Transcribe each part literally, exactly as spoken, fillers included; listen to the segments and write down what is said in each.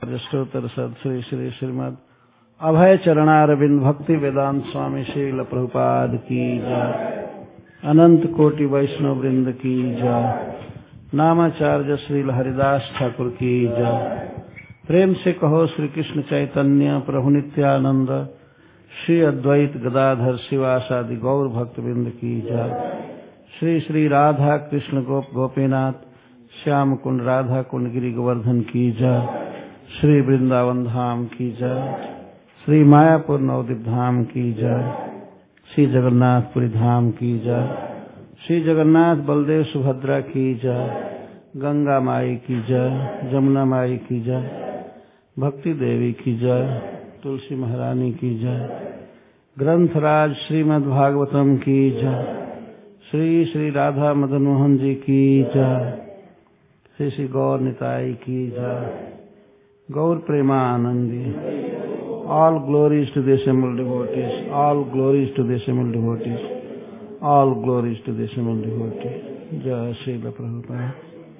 स्तोत्र सद श्री श्री श्रीमद अभय चरणारविंद भक्ति वेदांत स्वामी श्रील प्रभुपाद की जय। अनंत कोटि वैष्णव वृंद की जय। नामाचार्य श्रील हरिदास ठाकुर की जय। प्रेम से कहो श्री कृष्ण चैतन्य प्रभु नित्यानंद श्री अद्वैत गदाधर शिवासादि गौर भक्त वृंद की जय। श्री श्री राधा कृष्ण गोप गोपीनाथ श्याम कुंड राधा कुंड गिरि गोवर्धन की जय। श्री वृंदावन धाम की जय। श्री मायापुर नवद्वीप धाम की जय। श्री जगन्नाथपुरी धाम की जय। श्री जगन्नाथ बलदेव सुभद्रा की जय। गंगा माई की जय। जमुना माई की जय। भक्ति देवी की जय। तुलसी महारानी की जय। ग्रंथराज श्रीमद् भागवतम की जय। श्री श्री राधा मदन मोहन जी की जय। श्री श्री गौर निताई की जय। गौर Premanandi. All glories to the assembled devotees. All glories to the assembled devotees. All glories to the assembled devotees. जय श्री प्रभुपाद।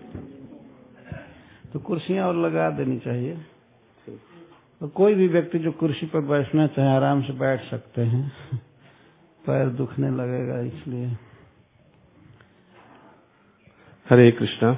तो कुर्सियां और लगा देनी चाहिए। तो कोई भी व्यक्ति जो कुर्सी पर बैठना चाहे आराम से बैठ सकते हैं। पैर दुखने लगेगा इसलिए। हरे कृष्णा।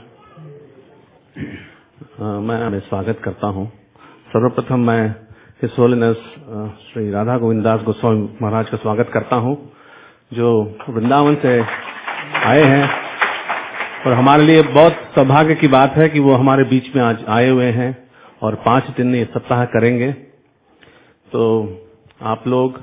मैं स्वागत करता हूँ। सर्वप्रथम मैं हिज होलीनेस श्री राधा गोविंद दास गोस्वामी महाराज का स्वागत करता हूँ, जो वृंदावन से आए हैं। और हमारे लिए बहुत सौभाग्य की बात है कि वो हमारे बीच में आज आए हुए हैं और पांच दिन ये सप्ताह करेंगे। तो आप लोग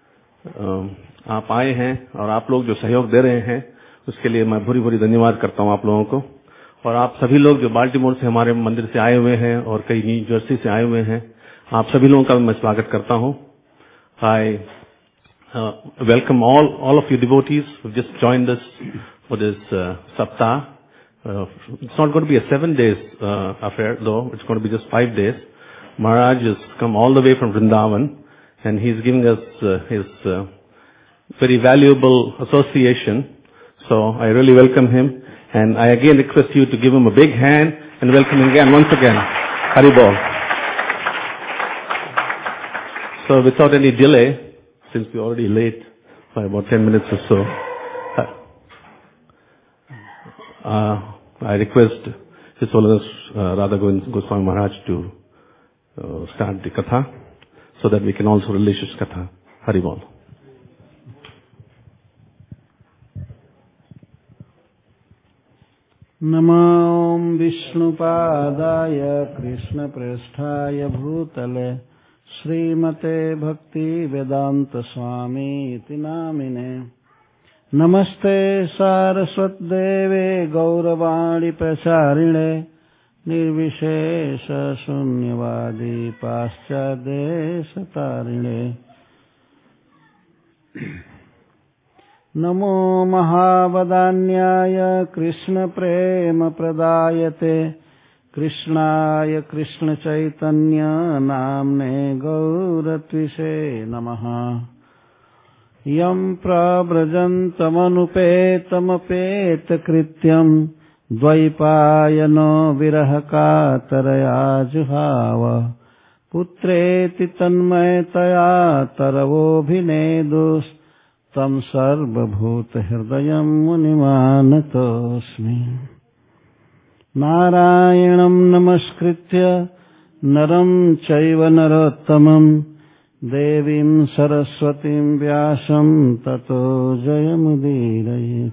आप आए हैं और आप लोग जो सहयोग दे रहे हैं उसके लिए मैं भूरी भूरी धन्यवाद करता हूँ आप लोगों को। और आप सभी लोग जो बाल्टीमोर से हमारे मंदिर से आए हुए हैं और कई न्यू जर्सी से आए हुए हैं, आप सभी लोगों का मैं स्वागत करता हूँ। I welcome all all of you devotees who just joined us for this सप्ताह। It's not going to be a seven days affair though, it's going to be just five days. Maharaj has come all the way from Vrindavan and he is giving us uh, his uh, very valuable association. So I really welcome him. And I again request you to give him a big hand and welcome him again, once again. Hari Bol. So without any delay, since we're already late by about ten minutes or so, uh, I request His Holiness uh, Radha Govind Goswami Maharaj to uh, start the katha so that we can also release his katha. Hari Bol. नमो विष्णुपादाय कृष्णप्रेष्ठाय भूतले श्रीमते भक्ति वेदांत स्वामी इति नामिने। नमस्ते सारस्वत देवे गौरवाणी प्रचारिणे निर्विशेष शून्यवादी पाश्चादेश तारिणे। नमो महावदान्याय कृष्ण प्रेम प्रदायते कृष्णाय कृष्ण चैतन्य नाम्ने गौरत्विषे नमः। यं प्रव्रजन्तमनुपेतमपेत कृत्यं द्वैपायनो विरह कातरया जुहाव। पुत्रेति तन्मयतया तरवोऽभिनेदुस् तम सर्वभूत हृदयं मुनिमानतोऽस्मि। नारायणं नमस्कृत्य नरं चैव नरोत्तमं देवीं सरस्वतीं व्यासं ततो जयमुदीरयेत्।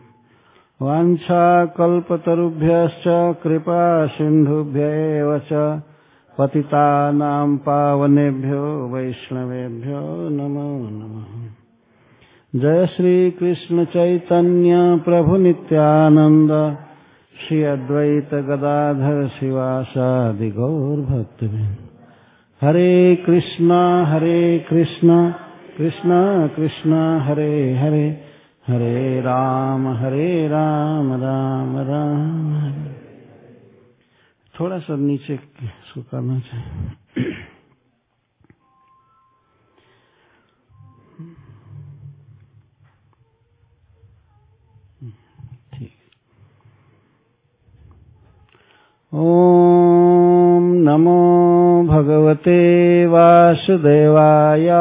वाञ्छाकल्पतरुभ्यश्च कृपा सिन्धुभ्यैव च पतितानां पावनेभ्यो वैष्णवेभ्यो नमो नमः। जय श्री कृष्ण चैतन्य प्रभु नित्यानंद श्री अद्वैत गदाधर शिवासादि गौर भक्तवृंद। हरे कृष्णा हरे कृष्णा कृष्णा कृष्णा हरे हरे हरे राम हरे राम राम राम हरे। थोड़ा सा नीचे इसको करना चाहिए। ओम नमो भगवते वासुदेवाय।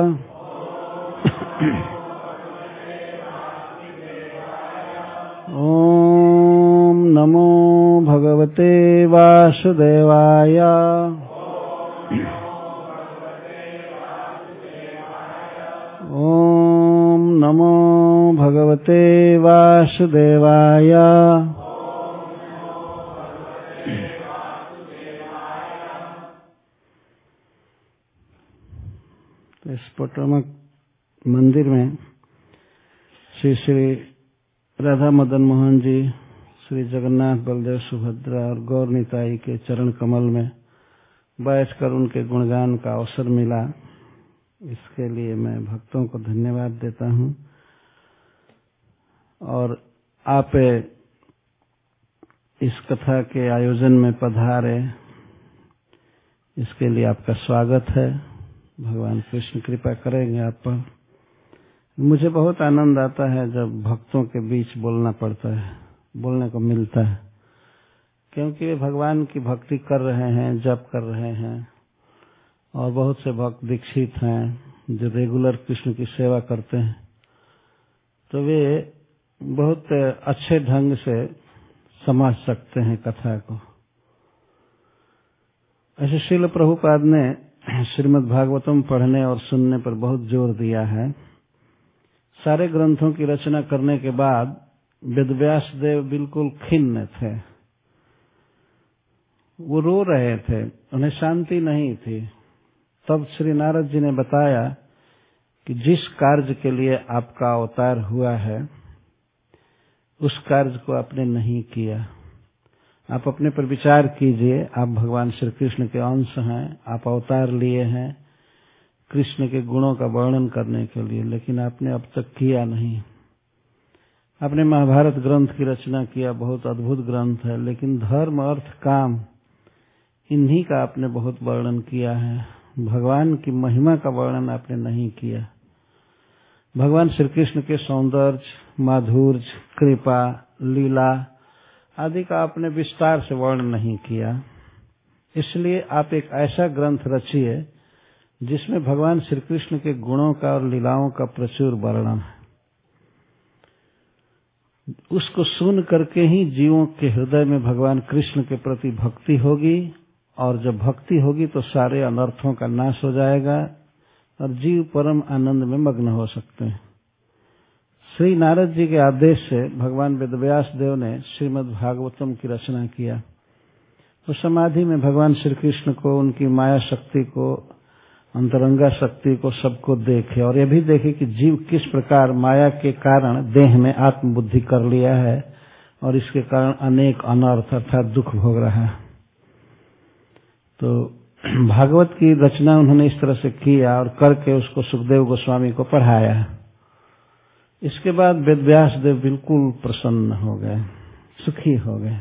ओम नमो भगवते वासुदेवाय। ओम नमो भगवते वासुदेवाय। इस पोटोमक मंदिर में श्री श्री राधा मदन मोहन जी, श्री जगन्नाथ बलदेव सुभद्रा और गौर निताई के चरण कमल में बैठकर उनके गुणगान का अवसर मिला। इसके लिए मैं भक्तों को धन्यवाद देता हूं और आप इस कथा के आयोजन में पधारे, इसके लिए आपका स्वागत है। भगवान कृष्ण कृपा करेंगे आप पर। मुझे बहुत आनंद आता है जब भक्तों के बीच बोलना पड़ता है, बोलने को मिलता है, क्योंकि वे भगवान की भक्ति कर रहे हैं, जप कर रहे हैं और बहुत से भक्त दीक्षित हैं जो रेगुलर कृष्ण की सेवा करते हैं, तो वे बहुत अच्छे ढंग से समझ सकते हैं कथा को। ऐसे श्रील प्रभुपाद ने श्रीमद् भागवतम पढ़ने और सुनने पर बहुत जोर दिया है। सारे ग्रंथों की रचना करने के बाद वेदव्यास देव बिल्कुल खिन्न थे, वो रो रहे थे, उन्हें शांति नहीं थी। तब श्री नारद जी ने बताया कि जिस कार्य के लिए आपका अवतार हुआ है उस कार्य को आपने नहीं किया। आप अपने पर विचार कीजिए। आप भगवान श्री कृष्ण के अंश हैं, आप अवतार लिए हैं कृष्ण के गुणों का वर्णन करने के लिए, लेकिन आपने अब तक किया नहीं। आपने महाभारत ग्रंथ की रचना किया, बहुत अद्भुत ग्रंथ है, लेकिन धर्म अर्थ काम इन्हीं का आपने बहुत वर्णन किया है। भगवान की महिमा का वर्णन आपने नहीं किया। भगवान श्री कृष्ण के सौंदर्य, माधुर्य, कृपा, लीला आदि का आपने विस्तार से वर्णन नहीं किया। इसलिए आप एक ऐसा ग्रंथ रचिए जिसमें भगवान श्री कृष्ण के गुणों का और लीलाओं का प्रचुर वर्णन है। उसको सुन करके ही जीवों के हृदय में भगवान कृष्ण के प्रति भक्ति होगी, और जब भक्ति होगी तो सारे अनर्थों का नाश हो जाएगा और जीव परम आनंद में मग्न हो सकते हैं। श्री नारद जी के आदेश से भगवान वेदव्यास देव ने श्रीमद् भागवतम की रचना किया। उस समाधि में भगवान श्री कृष्ण को, उनकी माया शक्ति को, अंतरंगा शक्ति को, सबको देखे और यह भी देखे कि जीव किस प्रकार माया के कारण देह में आत्मबुद्धि कर लिया है और इसके कारण अनेक अनर्थ अर्थात दुख भोग रहा है। तो भागवत की रचना उन्होंने इस तरह से किया और करके उसको सुखदेव गोस्वामी को पढ़ाया। इसके बाद वेदव्यास देव बिल्कुल प्रसन्न हो गए, सुखी हो गए।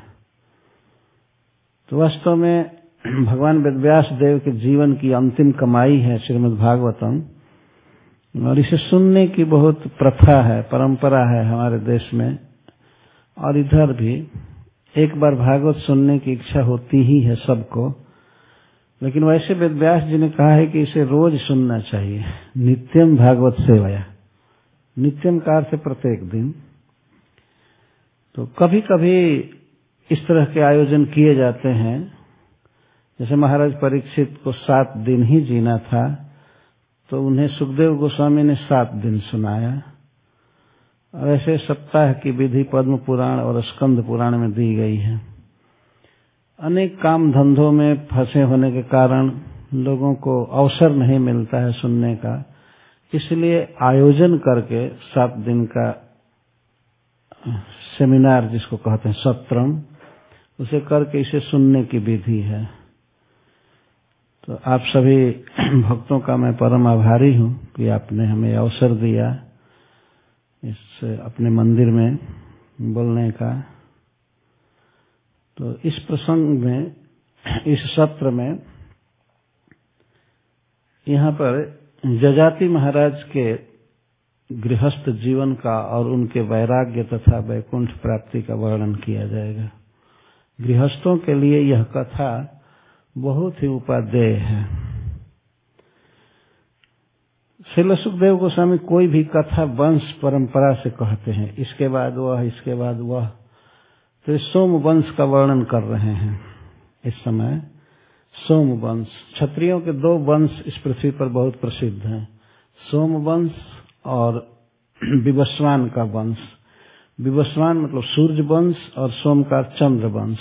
तो वास्तव में भगवान वेदव्यास देव के जीवन की अंतिम कमाई है श्रीमद् भागवतम, और इसे सुनने की बहुत प्रथा है, परंपरा है हमारे देश में और इधर भी। एक बार भागवत सुनने की इच्छा होती ही है सबको, लेकिन वैसे वेदव्यास जी ने कहा है कि इसे रोज सुनना चाहिए। नित्यम भागवत सेवया, नित्यम का अर्थ प्रत्येक दिन। तो कभी कभी इस तरह के आयोजन किए जाते हैं। जैसे महाराज परीक्षित को सात दिन ही जीना था, तो उन्हें सुखदेव गोस्वामी ने सात दिन सुनाया। और ऐसे सप्ताह की विधि पद्म पुराण और स्कंद पुराण में दी गई है। अनेक काम धंधों में फंसे होने के कारण लोगों को अवसर नहीं मिलता है सुनने का, इसलिए आयोजन करके सात दिन का सेमिनार जिसको कहते हैं सत्रम, उसे करके इसे सुनने की विधि है। तो आप सभी भक्तों का मैं परम आभारी हूं कि आपने हमें अवसर दिया इस अपने मंदिर में बोलने का। तो इस प्रसंग में, इस सत्र में यहाँ पर जजाति महाराज के गृहस्थ जीवन का और उनके वैराग्य तथा वैकुंठ प्राप्ति का वर्णन किया जाएगा। गृहस्थों के लिए यह कथा बहुत ही उपादेय है। श्रील सुखदेव गोस्वामी कोई भी कथा वंश परंपरा से कहते हैं, इसके बाद वह, इसके बाद वह। तो इस सोम वंश का वर्णन कर रहे हैं इस समय। सोम वंश, क्षत्रियों के दो वंश इस पृथ्वी पर बहुत प्रसिद्ध हैं, सोम वंश और विवस्वान का वंश। विवस्वान मतलब सूर्य वंश और सोम का चंद्र वंश।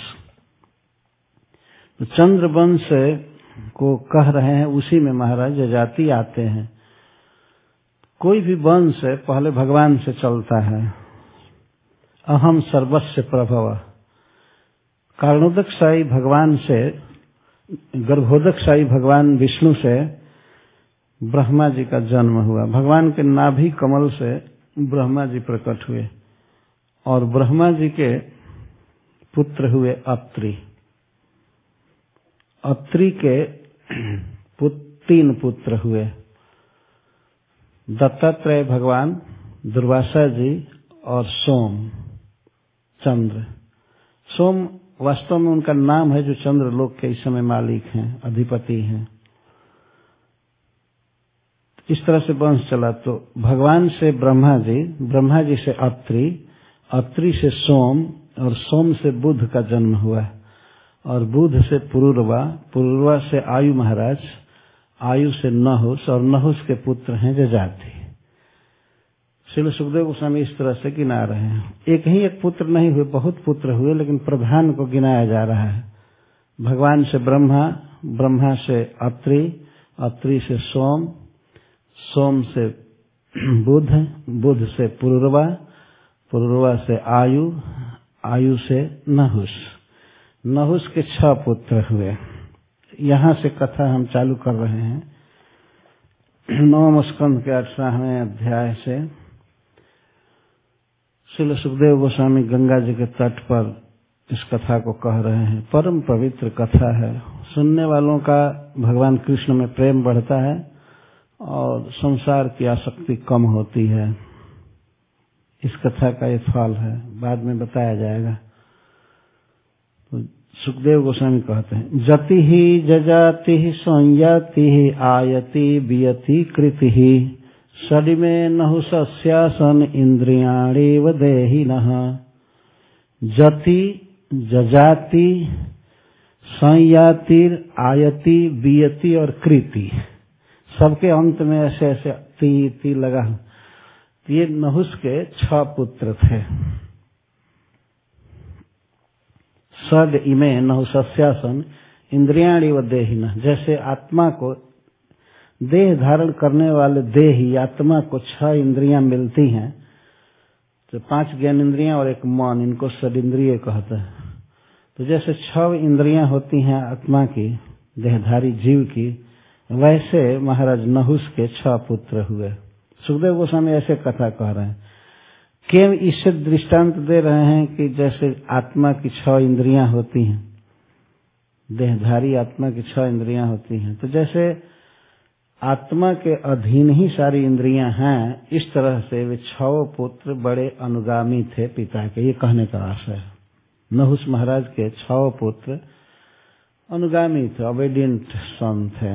तो चंद्र वंश को कह रहे हैं, उसी में महाराज जजाति आते हैं। कोई भी वंश पहले भगवान से चलता है। अहम सर्वस्य प्रभव, कारणोदकशाही भगवान से, गर्भोदकशाही भगवान विष्णु से ब्रह्मा जी का जन्म हुआ। भगवान के नाभि कमल से ब्रह्मा जी प्रकट हुए और ब्रह्मा जी के पुत्र हुए अत्रि। अत्रि के पुत, तीन पुत्र हुए, दत्तात्रेय भगवान, दुर्वासा जी और सोम चंद्र। सोम वास्तव में उनका नाम है जो चंद्रलोक के इस समय मालिक हैं, अधिपति हैं। इस तरह से वंश चला। तो भगवान से ब्रह्मा जी, ब्रह्मा जी से अत्रि, अत्रि से सोम और सोम से बुध का जन्म हुआ और बुध से पुरुरवा, पुरुरवा से आयु महाराज, आयु से नहुस और नहुस के पुत्र हैं जजाति। श्रील सुखदेव गोस्वामी इस तरह से गिना रहे हैं। एक ही एक पुत्र नहीं हुए, बहुत पुत्र हुए, लेकिन प्रधान को गिनाया जा रहा है। भगवान से ब्रह्मा, ब्रह्मा से अत्रि, अत्रि से सोम, सोम से बुध, बुध से पुरुरवा, पुरुरवा से आयु, आयु से नहुस, नहुस के छह पुत्र हुए। यहाँ से कथा हम चालू कर रहे हैं नवम स्कंध के अठारहवें अध्याय से। श्रील सुखदेव गोस्वामी गंगा जी के तट पर इस कथा को कह रहे हैं। परम पवित्र कथा है। सुनने वालों का भगवान कृष्ण में प्रेम बढ़ता है और संसार की आसक्ति कम होती है। इस कथा का ये फल है, बाद में बताया जाएगा। तो सुखदेव गोस्वामी कहते हैं, जति ही जजाति संयाति आयति बियति कृति षडिमे नहुसस्यासन इंद्रियाणेव देहिनः। जति, जजाति, संयातिर, आयति, बियति और कृति, सबके अंत में ऐसे ऐसे ती ती लगा। ये नहुस के छह पुत्र थे। षड इमे नहुसस्यासन इंद्रियाणि व देहिनः, जैसे आत्मा को देह धारण करने वाले देही आत्मा को छह इंद्रियां मिलती हैं, तो पांच ज्ञान इंद्रियां और एक मन, इनको षड इंद्रिय कहते हैं। तो जैसे छह इंद्रियां होती हैं आत्मा की, देहधारी जीव की, वैसे महाराज नहुस के छह पुत्र हुए। सुखदेव गोस्वामी ऐसे कथा कह रहे हैं। केवल इससे दृष्टांत दे रहे हैं कि जैसे आत्मा की छह इंद्रियां होती हैं, देहधारी आत्मा की छह इंद्रियां होती हैं, तो जैसे आत्मा के अधीन ही सारी इंद्रियां हैं, इस तरह से वे छह पुत्र बड़े अनुगामी थे पिता के। ये कहने का आशय है। नहुस महाराज के छह पुत्र अनुगामी थे, ओबेडिएंट सन थे।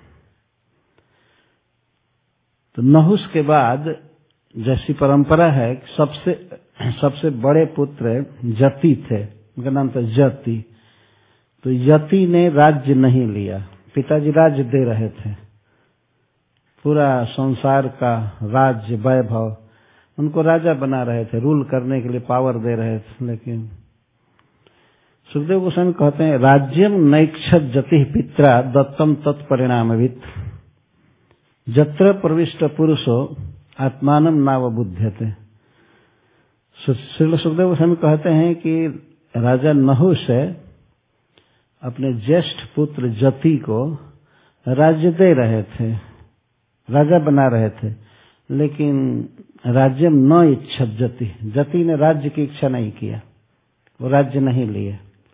तो नहुस के बाद जैसी परंपरा है, सबसे सबसे बड़े पुत्र जति थे, उनका नाम था जति। तो यति ने राज्य नहीं लिया, पिताजी राज्य दे रहे थे, पूरा संसार का राज्य वैभव, उनको राजा बना रहे थे, रूल करने के लिए पावर दे रहे थे। लेकिन सुखदेव गोस्वामी कहते हैं, राज्यम नैक्षत जति पित्रा दत्तम तत्परिणामवित् जत्र प्रविष्ट पुरुषो आत्मानम नावबुध्यते। श्रील सुखदेव गोस्वामी कहते हैं कि राजा नहुस अपने ज्येष्ठ पुत्र जति को राज्य दे रहे थे, राजा बना रहे थे, लेकिन राज्यम न इच्छत जति, जति ने राज्य की इच्छा नहीं किया, वो राज्य नहीं लिए।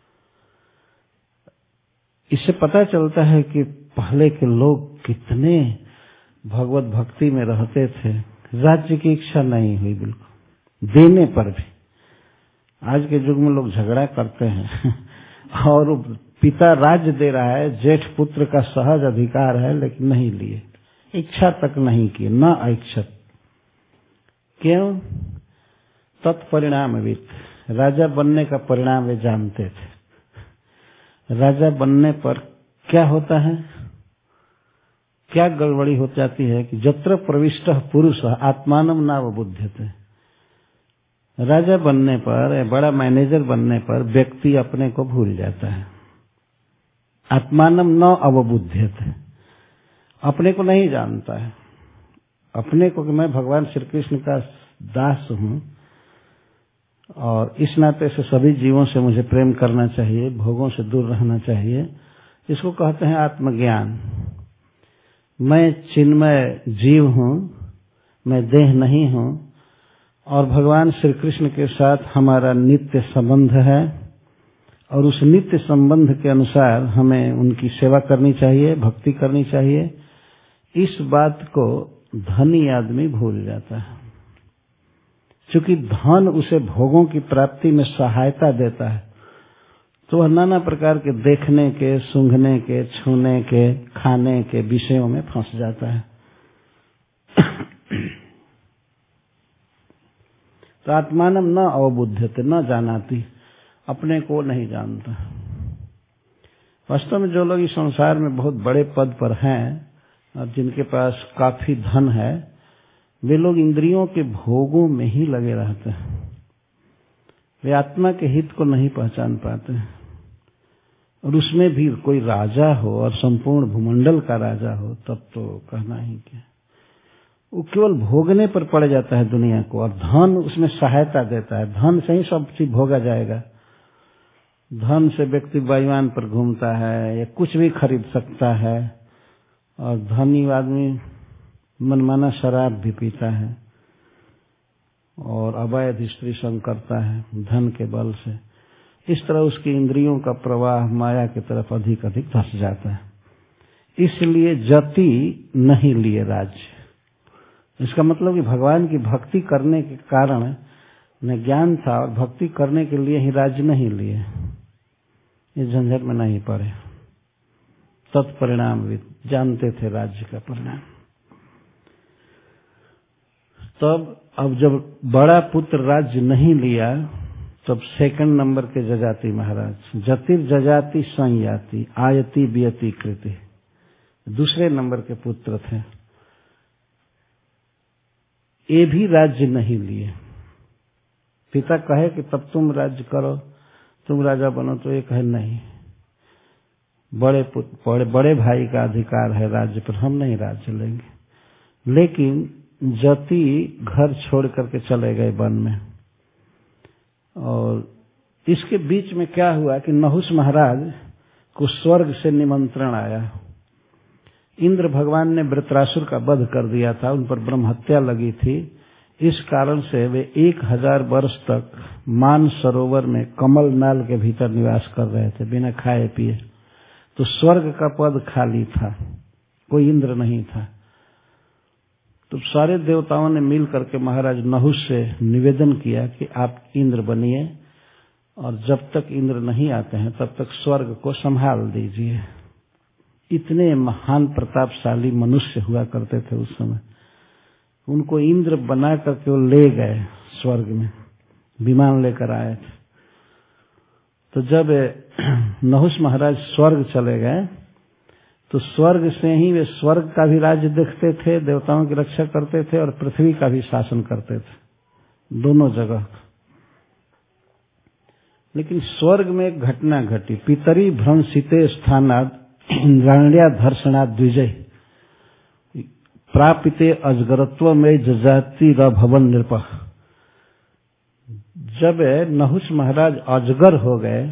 इससे पता चलता है कि पहले के लोग कितने भगवत भक्ति में रहते थे, राज्य की इच्छा नहीं हुई बिल्कुल, देने पर भी। आज के युग में लोग झगड़ा करते हैं और पिता राज्य दे रहा है, जेठ पुत्र का सहज अधिकार है, लेकिन नहीं लिए, इच्छा तक नहीं की, न ऐच्छत। क्यों? तत्परिणामविद, राजा बनने का परिणाम वे जानते थे। राजा बनने पर क्या होता है, क्या गड़बड़ी हो जाती है कि यत्र प्रविष्टः पुरुषः आत्मानं नावबुध्यते। राजा बनने पर, बड़ा मैनेजर बनने पर व्यक्ति अपने को भूल जाता है। आत्मानं न अवबुध्यते, अपने को नहीं जानता है, अपने को कि मैं भगवान श्री कृष्ण का दास हूं और इस नाते से सभी जीवों से मुझे प्रेम करना चाहिए, भोगों से दूर रहना चाहिए। इसको कहते हैं आत्मज्ञान। मैं चिन्मय जीव हूं, मैं देह नहीं हूं और भगवान श्री कृष्ण के साथ हमारा नित्य संबंध है और उस नित्य संबंध के अनुसार हमें उनकी सेवा करनी चाहिए, भक्ति करनी चाहिए। इस बात को धनी आदमी भूल जाता है, क्योंकि धन उसे भोगों की प्राप्ति में सहायता देता है, तो वह नाना प्रकार के देखने के, सूंघने के, छूने के, खाने के विषयों में फंस जाता है। तो आत्मानं न अवबुध्यते, न जानाति, अपने को नहीं जानता। वास्तव में जो लोग इस संसार में बहुत बड़े पद पर हैं और जिनके पास काफी धन है, वे लोग इंद्रियों के भोगों में ही लगे रहते हैं। वे आत्मा के हित को नहीं पहचान पाते। और उसमें भी कोई राजा हो और संपूर्ण भूमंडल का राजा हो, तब तो कहना ही क्या, वो केवल भोगने पर पड़ जाता है दुनिया को, और धन उसमें सहायता देता है। धन से ही सब चीज भोगा जाएगा। धन से व्यक्ति वायुयान पर घूमता है या कुछ भी खरीद सकता है, और धनी आदमी मनमाना शराब भी पीता है और अवैध स्त्री संग करता है धन के बल से। इस तरह उसकी इंद्रियों का प्रवाह माया की तरफ अधिक अधिक धस जाता है। इसलिए जति नहीं लिए राज्य। इसका मतलब कि भगवान की भक्ति करने के कारण न ज्ञान था और भक्ति करने के लिए ही राज्य नहीं लिए, इस झंझट में नहीं पड़े। तत्परिणाम जानते थे राज्य का परिणाम। तब अब जब बड़ा पुत्र राज्य नहीं लिया, तब सेकंड नंबर के जजाति महाराज, जतिर जजाति संयाति आयति बियति कृति, दूसरे नंबर के पुत्र थे। ये भी राज्य नहीं लिए। पिता कहे कि तब तुम राज्य करो, तुम राजा बनो, तो ये कहे नहीं, बड़े पुत्र, बड़े, बड़े भाई का अधिकार है राज्य पर, हम नहीं राज्य लेंगे। लेकिन जति घर छोड़ करके चले गए वन में। और इसके बीच में क्या हुआ कि नहुष महाराज को स्वर्ग से निमंत्रण आया। इंद्र भगवान ने वृत्रासुर का वध कर दिया था, उन पर ब्रह्म हत्या लगी थी। इस कारण से वे एक हजार वर्ष तक मान सरोवर में कमल नाल के भीतर निवास कर रहे थे, बिना खाए पिए। तो स्वर्ग का पद खाली था, कोई इंद्र नहीं था। तो सारे देवताओं ने मिल करके महाराज नहुष से निवेदन किया कि आप इंद्र बनिए, और जब तक इंद्र नहीं आते हैं तब तक स्वर्ग को संभाल दीजिए। इतने महान प्रतापशाली मनुष्य हुआ करते थे उस समय। उनको इंद्र बना करके वो ले गए स्वर्ग में, विमान लेकर आए थे। तो जब नहुष महाराज स्वर्ग चले गए, तो स्वर्ग से ही वे स्वर्ग का भी राज्य देखते थे, देवताओं की रक्षा करते थे, और पृथ्वी का भी शासन करते थे, दोनों जगह। लेकिन स्वर्ग में एक घटना घटी। पितरी भ्रंसिते स्थानाद इंद्राण्या धर्षणा द्विजय प्रापिते अजगरत्व में जजाति र भवन नृपः। जब नहुष महाराज अजगर हो गए,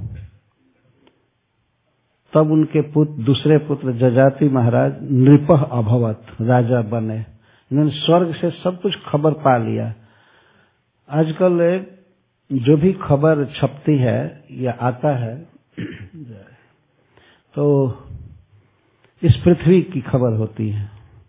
तब उनके पुत्र, दूसरे पुत्र जजाति महाराज नृपः अभवत, राजा बने। इन्होंने स्वर्ग से सब कुछ खबर पा लिया। आजकल जो भी खबर छपती है या आता है, तो इस पृथ्वी की खबर होती है।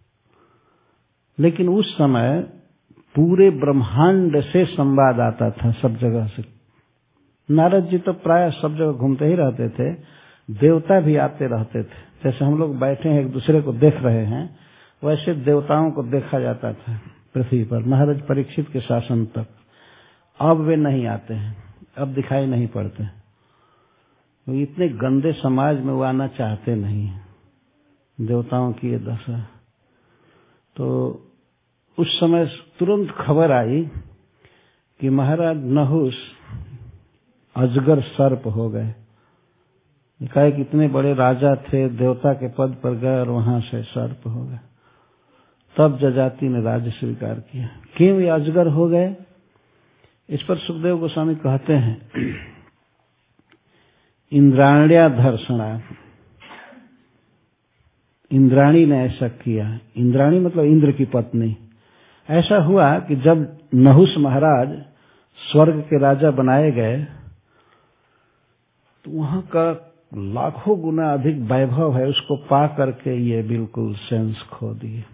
लेकिन उस समय पूरे ब्रह्मांड से संवाद आता था, सब जगह से। नारद जी तो प्राय सब जगह घूमते ही रहते थे, देवता भी आते रहते थे। जैसे हम लोग बैठे हैं एक दूसरे को देख रहे हैं, वैसे देवताओं को देखा जाता था पृथ्वी पर महाराज परीक्षित के शासन तक। अब वे नहीं आते हैं, अब दिखाई नहीं पड़ते। वो इतने गंदे समाज में वो आना चाहते नहीं, देवताओं की ये दशा। तो उस समय तुरंत खबर आई कि महाराज नहुस अजगर सर्प हो गए। कहा कि इतने बड़े राजा थे, देवता के पद पर गए और वहां से सर्प हो गए। तब जजाति ने राज्य स्वीकार किया। क्यों ये अजगर हो गए? इस पर सुखदेव गोस्वामी कहते हैं, इंद्राण्या धर्षणा, इंद्राणी ने ऐसा किया। इंद्राणी मतलब इंद्र की पत्नी। ऐसा हुआ कि जब नहुस महाराज स्वर्ग के राजा बनाए गए तो वहां का लाखों गुना अधिक वैभव है, उसको पा करके ये बिल्कुल सेंस खो दिए।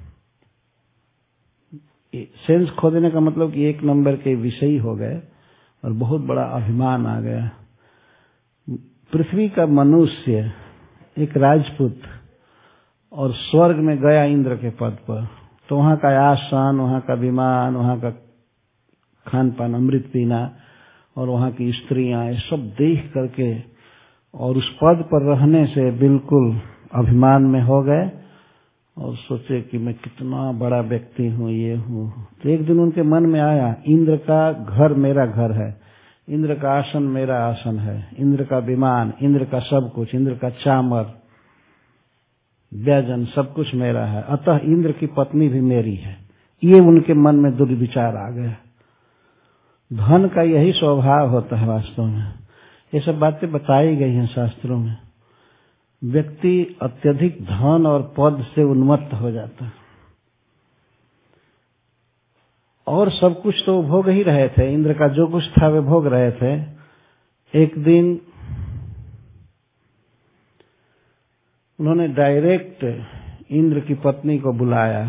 सेंस खो देने का मतलब कि एक नंबर के विषयी हो गए और बहुत बड़ा अभिमान आ गया। पृथ्वी का मनुष्य एक राजपूत और स्वर्ग में गया इंद्र के पद पर, तो वहां का आसन, वहां का विमान, वहां का खान पान, अमृत पीना और वहां की स्त्रियां, ये सब देख करके और उस पद पर रहने से बिल्कुल अभिमान में हो गए और सोचे कि मैं कितना बड़ा व्यक्ति हूँ, ये हूँ। तो एक दिन उनके मन में आया, इंद्र का घर मेरा घर है, इंद्र का आसन मेरा आसन है, इंद्र का विमान, इंद्र का सब कुछ, इंद्र का चामर, व्यजन सब कुछ मेरा है, अतः इंद्र की पत्नी भी मेरी है। ये उनके मन में दुर्विचार आ गया। धन का यही स्वभाव होता है वास्तव में। ये सब बातें बताई गई हैं शास्त्रों में। व्यक्ति अत्यधिक धन और पद से उन्मत्त हो जाता है। और सब कुछ तो भोग ही रहे थे, इंद्र का जो कुछ था वे भोग रहे थे। एक दिन उन्होंने डायरेक्ट इंद्र की पत्नी को बुलाया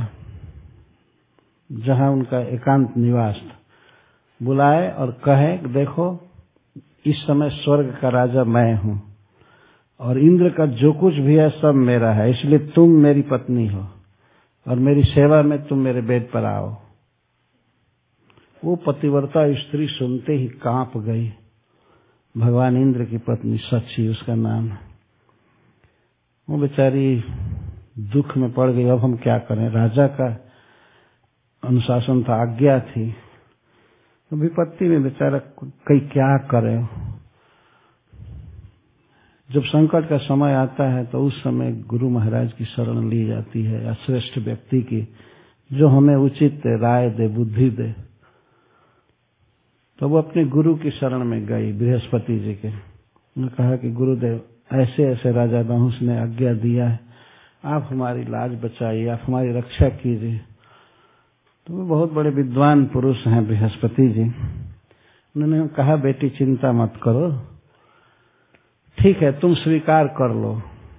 जहां उनका एकांत निवास था। बुलाए और कहे, देखो इस समय स्वर्ग का राजा मैं हूं और इंद्र का जो कुछ भी है सब मेरा है, इसलिए तुम मेरी पत्नी हो और मेरी सेवा में तुम मेरे बेड पर आओ। वो पतिव्रता स्त्री सुनते ही कांप गई। भगवान इंद्र की पत्नी सची उसका नाम है। वो बेचारी दुख में पड़ गई। अब हम क्या करें? राजा का अनुशासन था, आज्ञा थी। तो विपत्ति में बेचारा कई क्या करे। जब संकट का समय आता है तो उस समय गुरु महाराज की शरण ली जाती है, या श्रेष्ठ व्यक्ति की जो हमें उचित राय दे, बुद्धि दे। तो वो अपने गुरु की शरण में गई, बृहस्पति जी के। उन्होंने कहा कि गुरुदेव, ऐसे ऐसे राजा नहुस ने आज्ञा दिया है, आप हमारी लाज बचाइए, आप हमारी रक्षा कीजिए। तो वो बहुत बड़े विद्वान पुरुष हैं बृहस्पति जी। उन्होंने कहा, बेटी चिंता मत करो, ठीक है तुम स्वीकार कर लो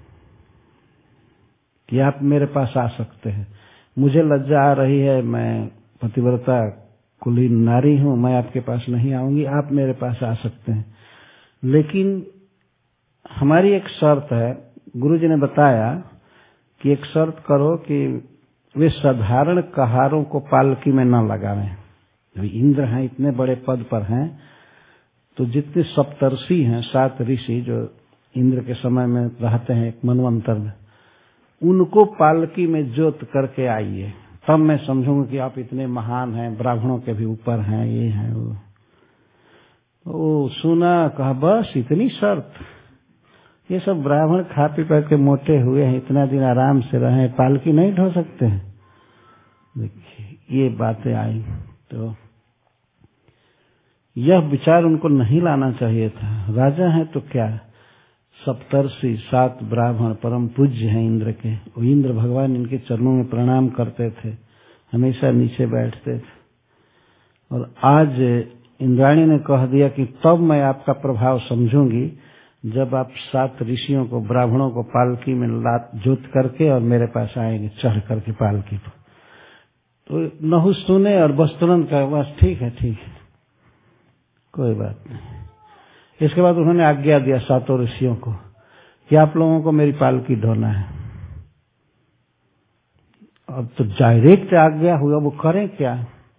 कि आप मेरे पास आ सकते हैं। मुझे लज्जा आ रही है, मैं पतिव्रता कुलीन नारी हूं, मैं आपके पास नहीं आऊंगी, आप मेरे पास आ सकते हैं। लेकिन हमारी एक शर्त है। गुरुजी ने बताया कि एक शर्त करो कि वे साधारण कहारों को पालकी में न लगावें। इंद्र हैं, इतने बड़े पद पर हैं, तो जितने सप्तर्षि हैं, सात ऋषि जो इंद्र के समय में रहते हैं एक मनवंतर में, उनको पालकी में जोत करके आइए, तब मैं समझूंगा कि आप इतने महान हैं, ब्राह्मणों के भी ऊपर हैं, ये हैं वो। वो सुना, कहा बस इतनी शर्त? ये सब ब्राह्मण खा पी करके मोटे हुए हैं, इतना दिन आराम से रहे, पालकी नहीं ढो सकते हैं। देखिए ये बातें आई। तो यह विचार उनको नहीं लाना चाहिए था। राजा हैं तो क्या, सप्तर्षि, सात ब्राह्मण परम पूज्य हैं इंद्र के। वो इंद्र भगवान इनके चरणों में प्रणाम करते थे, हमेशा नीचे बैठते थे। और आज इंद्राणी ने कह दिया कि तब मैं आपका प्रभाव समझूंगी जब आप सात ऋषियों को, ब्राह्मणों को पालकी में लात जोत करके और मेरे पास आएंगे चढ़ करके पालकी पर। तो नहुस सुने और बस तुरंत कहा, बस ठीक है ठीक है, कोई बात नहीं। इसके बाद उन्होंने आज्ञा दिया सातों ऋषियों को कि आप लोगों को मेरी पालकी ढोना है। अब तो डायरेक्ट आज्ञा हुआ, वो करें क्या?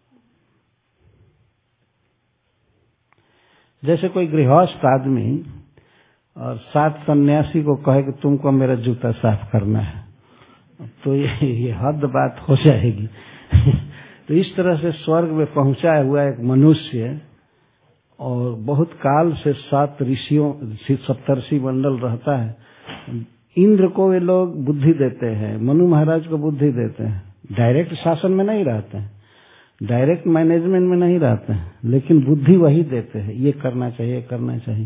जैसे कोई गृहस्थ आदमी और सात सन्यासी को कहे कि तुमको मेरा जूता साफ करना है, तो ये, ये हद बात हो जाएगी। तो इस तरह से स्वर्ग में पहुंचा हुआ एक मनुष्य और बहुत काल से सात ऋषियों सप्तर्षि मंडल रहता है, इंद्र को वे लोग बुद्धि देते हैं, मनु महाराज को बुद्धि देते हैं। डायरेक्ट शासन में नहीं रहते हैं, डायरेक्ट मैनेजमेंट में नहीं रहते हैं, लेकिन बुद्धि वही देते हैं, ये करना चाहिए करना चाहिए।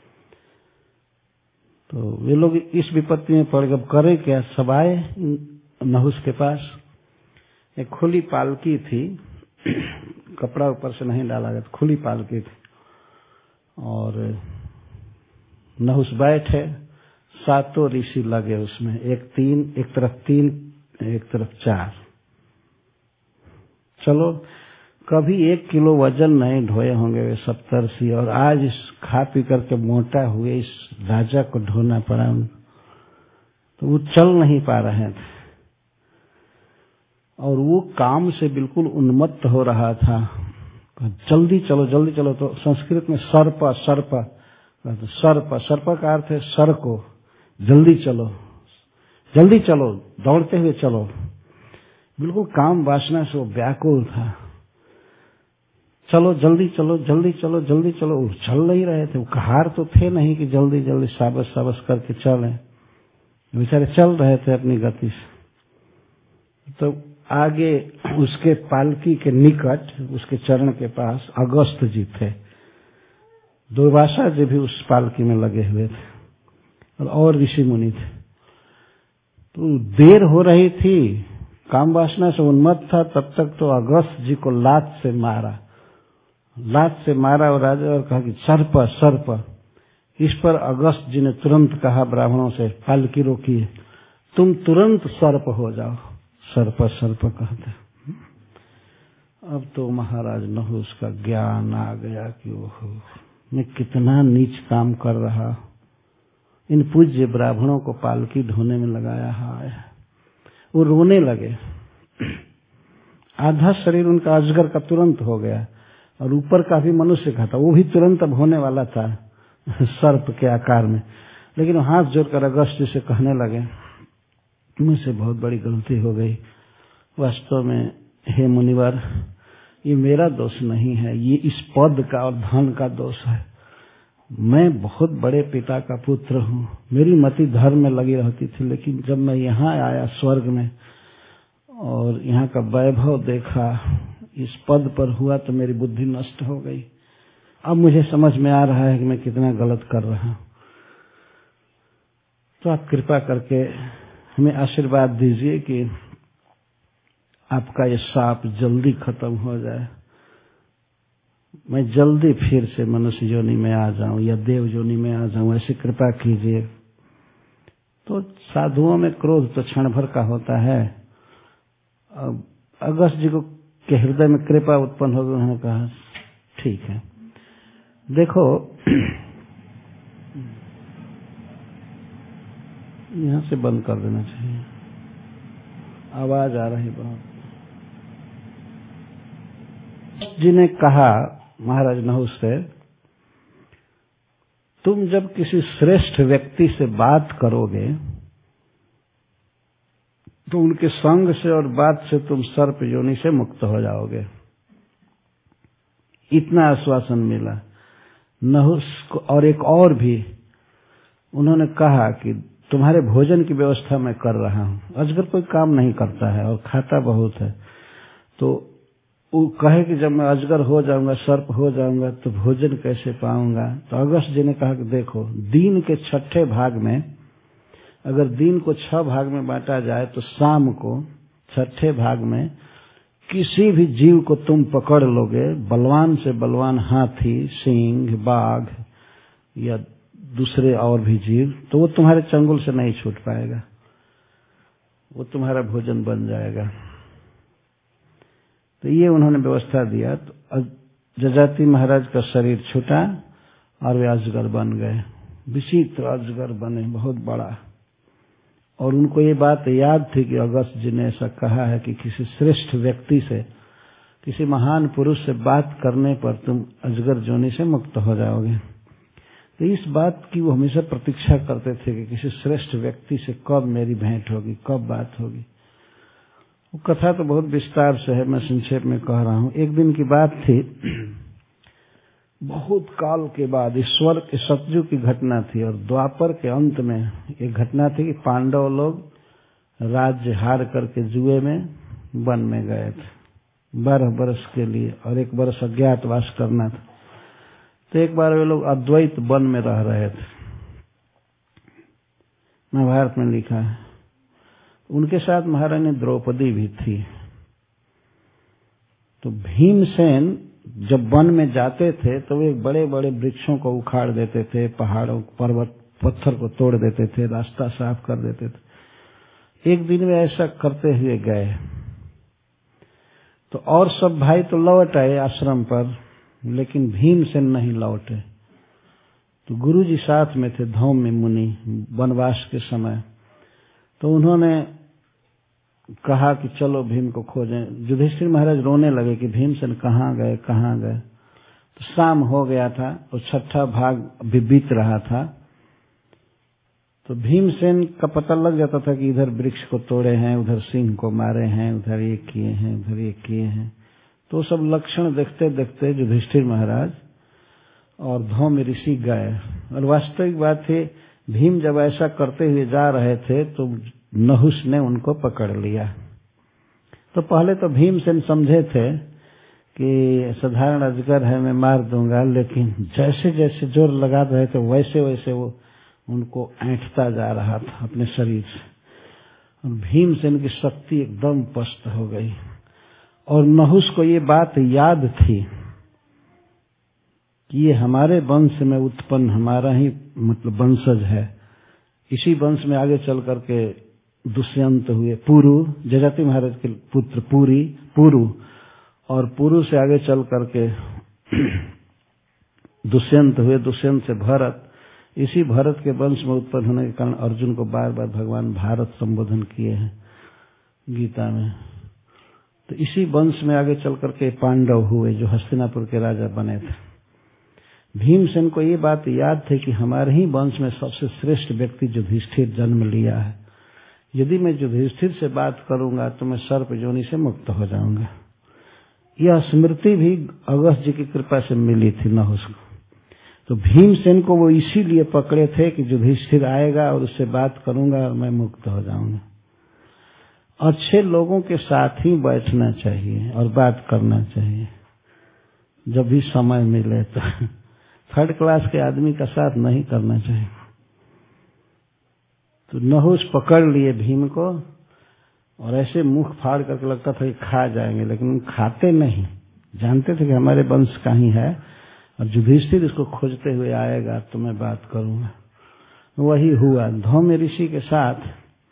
तो वे लोग इस विपत्ति में पड़ गए, करें क्या? सब आए नहुस के पास। एक खुली पालकी थी, कपड़ा ऊपर से नहीं डाला गया, खुली पालकी थी, और नहुस बैठे, सातों ऋषि लगे उसमें, एक तीन एक तरफ तीन एक तरफ चार। चलो, कभी एक किलो वजन नहीं ढोए होंगे वे सप्तर्षि, और आज इस खा पी करके मोटा हुए इस राजा को ढोना पड़ा। तो वो चल नहीं पा रहे थे और वो काम से बिल्कुल उन्मत्त हो रहा था। जल्दी चलो जल्दी चलो। तो संस्कृत में सर्प सर्प सर्प सर्प का अर्थ है सर को, जल्दी चलो जल्दी चलो, दौड़ते हुए चलो। बिल्कुल काम वासना से वो व्याकुल था। चलो जल्दी चलो जल्दी चलो जल्दी चलो। वो चल नहीं रहे थे, वो कहार तो थे नहीं कि जल्दी जल्दी साबस साबस करके चलें, बेचारे चल रहे थे अपनी गति से। तो आगे उसके पालकी के निकट, उसके चरण के पास अगस्त जी थे, दुर्वासा जी भी उस पालकी में लगे हुए थे और ऋषि मुनि थे। तो देर हो रही थी, काम वासना से उन्मत्त था, तब तक तो अगस्त जी को लात से मारा लात से मारा और राजा और कहा कि सर्प सर्प। इस पर अगस्त जी ने तुरंत कहा ब्राह्मणों से, पालकी रोकिए, तुम तुरंत सर्प हो जाओ। सर्प सर्प कहते। अब तो महाराज नहुस का ज्ञान आ गया कि ओहो, मैं कितना नीच काम कर रहा, इन पूज्य ब्राह्मणों को पालकी ढोने में लगाया है। वो रोने लगे। आधा शरीर उनका अजगर का तुरंत हो गया और ऊपर का भी मनुष्य का था, वो भी तुरंत अब होने वाला था सर्प के आकार में। लेकिन हाथ जोड़कर अगस्त से कहने लगे, मुझसे बहुत बड़ी गलती हो गई। वास्तव में हे मुनिवर, ये मेरा दोष नहीं है, ये इस पद का और धन का दोष है। मैं बहुत बड़े पिता का पुत्र हूँ, मेरी मति धर्म में लगी रहती थी, लेकिन जब मैं यहाँ आया स्वर्ग में और यहाँ का वैभव देखा, इस पद पर हुआ तो मेरी बुद्धि नष्ट हो गई। अब मुझे समझ में आ रहा है कि मैं कितना गलत कर रहा हूँ। तो आप कृपा करके हमें आशीर्वाद दीजिए कि आपका ये शाप जल्दी खत्म हो जाए, मैं जल्दी फिर से मनुष्य योनि में आ जाऊं या देव योनि में आ जाऊं, ऐसी कृपा कीजिए। तो साधुओं में क्रोध तो क्षण भर का होता है। अब अगस्त जी को के हृदय में कृपा उत्पन्न हो गई। उन्होंने कहा ठीक है, देखो यहां से बंद कर देना चाहिए, आवाज आ रही बहुत। जी ने कहा महाराज नहुस से, तुम जब किसी श्रेष्ठ व्यक्ति से बात करोगे तो उनके संग से और बात से तुम सर्प योनि से मुक्त हो जाओगे। इतना आश्वासन मिला नहुस को। और एक और भी उन्होंने कहा कि तुम्हारे भोजन की व्यवस्था मैं कर रहा हूं। अजगर कोई काम नहीं करता है और खाता बहुत है, तो वो कहे कि जब मैं अजगर हो जाऊंगा, सर्प हो जाऊंगा, तो भोजन कैसे पाऊंगा। तो अगस्त जी ने कहा कि देखो, दिन के छठे भाग में, अगर दिन को छह भाग में बांटा जाए तो शाम को छठे भाग में किसी भी जीव को तुम पकड़ लोगे, बलवान से बलवान हाथी, सिंह, बाघ या दूसरे और भी जीव, तो वो तुम्हारे चंगुल से नहीं छूट पाएगा, वो तुम्हारा भोजन बन जाएगा। तो ये उन्होंने व्यवस्था दिया। तो जजाति महाराज का शरीर छूटा और वे अजगर बन गए। विचित्र अजगर बने, बहुत बड़ा। और उनको ये बात याद थी कि अगस्त जी ने ऐसा कहा है कि किसी श्रेष्ठ व्यक्ति से, किसी महान पुरुष से बात करने पर तुम अजगर जोनी से मुक्त हो जाओगे। तो इस बात की वो हमेशा प्रतीक्षा करते थे कि किसी श्रेष्ठ व्यक्ति से कब मेरी भेंट होगी, कब बात होगी। वो कथा तो बहुत विस्तार से है, मैं संक्षेप में कह रहा हूँ। एक दिन की बात थी, बहुत काल के बाद, ईश्वर के सतयुग की घटना थी और द्वापर के अंत में एक घटना थी कि पांडव लोग राज्य हार करके जुए में वन में गए थे बारह वर्ष के लिए, और एक वर्ष अज्ञातवास करना था। तो एक बार वे लोग अद्वैत वन में रह रहे थे, महाभारत में लिखा है। उनके साथ महारानी द्रौपदी भी थी। तो भीमसेन जब वन में जाते थे तो वे बड़े बड़े वृक्षों को उखाड़ देते थे, पहाड़ों, पर्वत, पत्थर को तोड़ देते थे, रास्ता साफ कर देते थे। एक दिन वे ऐसा करते हुए गए तो और सब भाई तो लौट आए आश्रम पर, लेकिन भीमसेन नहीं लौटे। तो गुरुजी साथ में थे, धौम्य मुनि, वनवास के समय। तो उन्होंने कहा कि चलो भीम को खोजें। युधिष्ठिर महाराज रोने लगे कि भीमसेन कहाँ गए, कहाँ गए। तो शाम हो गया था और छठा भाग भी बीत रहा था। तो भीमसेन का पता लग जाता था कि इधर वृक्ष को तोड़े हैं, उधर सिंह को मारे हैं, उधर ये किए हैं, उधर ये किए हैं। तो सब लक्षण देखते देखते युधिष्ठिर महाराज और धौम्य ऋषि गए। और वास्तविक बात है, भीम जब ऐसा करते हुए जा रहे थे तो नहुष ने उनको पकड़ लिया। तो पहले तो भीमसेन समझे थे कि साधारण अजगर है, मैं मार दूंगा, लेकिन जैसे जैसे जोर लगा रहे थे वैसे वैसे वो उनको ऐंठता जा रहा था अपने शरीर से। और भीमसेन की शक्ति एकदम पस्त हो गई। और नहुष को ये बात याद थी कि ये हमारे वंश में उत्पन्न, हमारा ही मतलब वंशज है। इसी वंश में आगे चल करके दुष्यंत हुए, पुरु, जजाति महाराज के पुत्र पुरी, पुरु, और पुरु से आगे चल करके दुष्यंत हुए, दुष्यंत से भरत। इसी भरत के वंश में उत्पन्न होने के कारण अर्जुन को बार बार भगवान भारत संबोधन किए हैं गीता में। तो इसी वंश में आगे चल करके पांडव हुए जो हस्तिनापुर के राजा बने थे। भीमसेन को ये बात याद थी कि हमारे ही वंश में सबसे श्रेष्ठ व्यक्ति युधिष्ठिर जन्म लिया है। यदि मैं युधिष्ठिर से बात करूंगा तो मैं सर्प योनि से मुक्त हो जाऊंगा। यह स्मृति भी अगस्त जी की कृपा से मिली थी नहुष को। तो भीमसेन को वो इसीलिए पकड़े थे कि युधिष्ठिर आएगा और उससे बात करूंगा और मैं मुक्त हो जाऊंगा। अच्छे लोगों के साथ ही बैठना चाहिए और बात करना चाहिए जब भी समय मिले। तो थर्ड क्लास के आदमी का साथ नहीं करना चाहिए। तो नहुष पकड़ लिए भीम को और ऐसे मुख फाड़ करके लगता था कि खा जाएंगे, लेकिन खाते नहीं, जानते थे कि हमारे वंश का ही है और युधिष्ठिर इसको खोजते हुए आएगा तो मैं बात करूंगा। वही हुआ। धौम्य ऋषि के साथ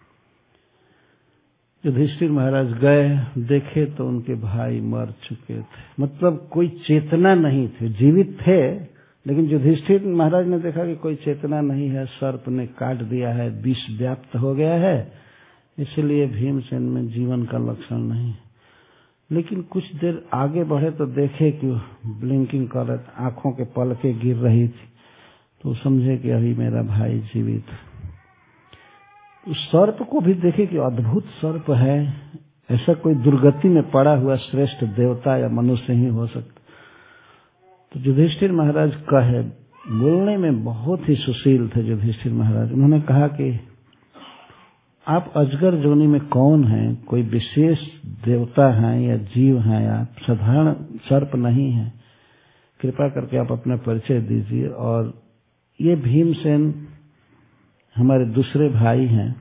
युधिष्ठिर महाराज गए, देखे तो उनके भाई मर चुके थे, मतलब कोई चेतना नहीं थे, जीवित थे, लेकिन युधिष्ठिर महाराज ने देखा कि कोई चेतना नहीं है, सर्प ने काट दिया है, विष व्याप्त हो गया है, इसलिए भीमसेन में जीवन का लक्षण नहीं। लेकिन कुछ देर आगे बढ़े तो देखे कि ब्लिंकिंग कर रहे, आंखों के पलकें गिर रही थी, तो समझे कि अभी मेरा भाई जीवित। उस सर्प को भी देखे कि अद्भुत सर्प है, ऐसा कोई दुर्गति में पड़ा हुआ श्रेष्ठ देवता या मनुष्य ही हो सकता। तो युधिष्ठिर महाराज कहे, बोलने में बहुत ही सुशील थे युधिष्ठिर महाराज। उन्होंने कहा कि आप अजगर जोनी में कौन हैं, कोई विशेष देवता हैं या जीव हैं, आप साधारण सर्प नहीं हैं, कृपा करके आप अपना परिचय दीजिए। और ये भीमसेन हमारे दूसरे भाई हैं,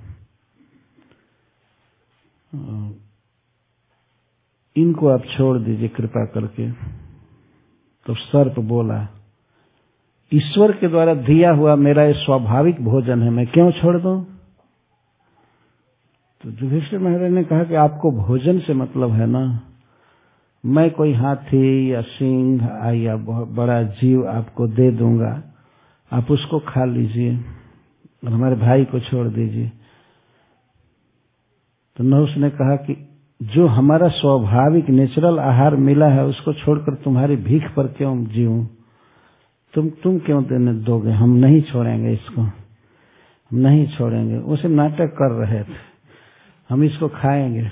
इनको आप छोड़ दीजिए कृपा करके। तो सर्प बोला, ईश्वर के द्वारा दिया हुआ मेरा ये स्वाभाविक भोजन है, मैं क्यों छोड़ दूं? तो युधिष्ठिर महाराज ने कहा कि आपको भोजन से मतलब है ना, मैं कोई हाथी या सिंह या बहुत बड़ा जीव आपको दे दूंगा, आप उसको खा लीजिए और हमारे भाई को छोड़ दीजिए। तो नहुष ने कहा कि जो हमारा स्वाभाविक नेचुरल आहार मिला है उसको छोड़कर तुम्हारी भीख पर क्यों जीऊं? तुम तुम क्यों देने दोगे? हम नहीं छोड़ेंगे इसको, हम नहीं छोड़ेंगे। उसे नाटक कर रहे थे, हम इसको खाएंगे।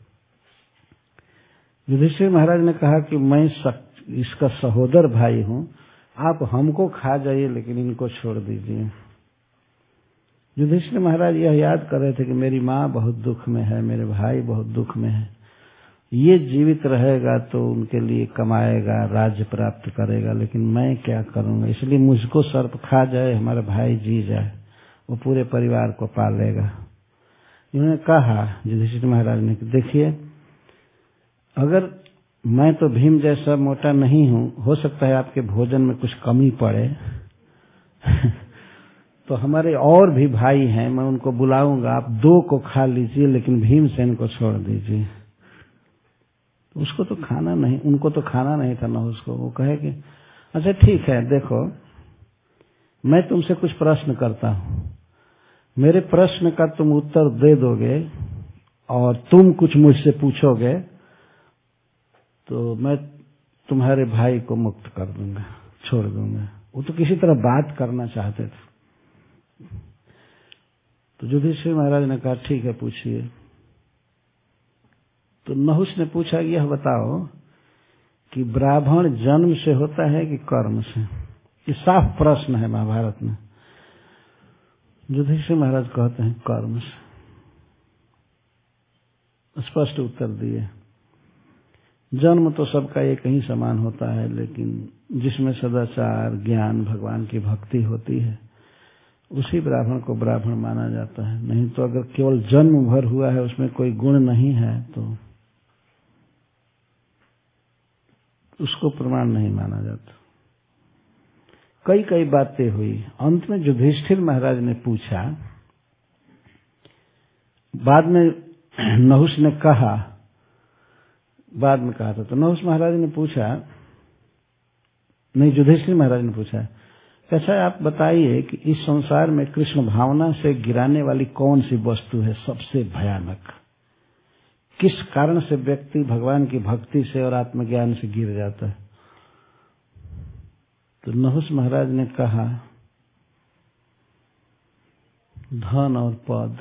युधिष्ठिर महाराज ने कहा कि मैं इसका सहोदर भाई हूं, आप हमको खा जाइए लेकिन इनको छोड़ दीजिए। युधिष्ठिर महाराज यह याद कर रहे थे कि मेरी माँ बहुत दुख में है, मेरे भाई बहुत दुख में है, ये जीवित रहेगा तो उनके लिए कमाएगा, राज्य प्राप्त करेगा, लेकिन मैं क्या करूंगा? इसलिए मुझको सर्प खा जाए, हमारा भाई जी जाए, वो पूरे परिवार को पालेगा। इन्होंने कहा युधिष्ठिर महाराज ने कि देखिए, अगर मैं तो भीम जैसा मोटा नहीं हूं, हो सकता है आपके भोजन में कुछ कमी पड़े तो हमारे और भी भाई हैं, मैं उनको बुलाऊंगा, आप दो को खा लीजिए लेकिन भीमसेन को छोड़ दीजिए। तो उसको तो खाना नहीं, उनको तो खाना नहीं था ना उसको। वो कहे कि अच्छा ठीक है, देखो मैं तुमसे कुछ प्रश्न करता हूं, मेरे प्रश्न का तुम उत्तर दे दोगे और तुम कुछ मुझसे पूछोगे तो मैं तुम्हारे भाई को मुक्त कर दूंगा, छोड़ दूंगा। वो तो किसी तरह बात करना चाहते थे। तो युधिष्ठिर महाराज ने कहा ठीक है, पूछिए। तो नहुष ने पूछा, यह बताओ कि ब्राह्मण जन्म से होता है कि कर्म से? ये साफ प्रश्न है महाभारत में। युधिष्ठिर महाराज कहते हैं कर्म से। स्पष्ट उत्तर दिए। जन्म तो सबका एक ही समान होता है, लेकिन जिसमें सदाचार, ज्ञान, भगवान की भक्ति होती है उसी ब्राह्मण को ब्राह्मण माना जाता है। नहीं तो अगर केवल जन्म भर हुआ है, उसमें कोई गुण नहीं है, तो उसको प्रमाण नहीं माना जाता। कई कई बातें हुई। अंत में युधिष्ठिर महाराज ने पूछा, बाद में नहुष ने कहा, बाद में कहा था, तो नहुष महाराज ने पूछा, नहीं युधिष्ठिर महाराज ने पूछा, कैसा आप बताइए कि इस संसार में कृष्ण भावना से गिराने वाली कौन सी वस्तु है सबसे भयानक? किस कारण से व्यक्ति भगवान की भक्ति से और आत्मज्ञान से गिर जाता है? तो नहुष महाराज ने कहा, धन और पद।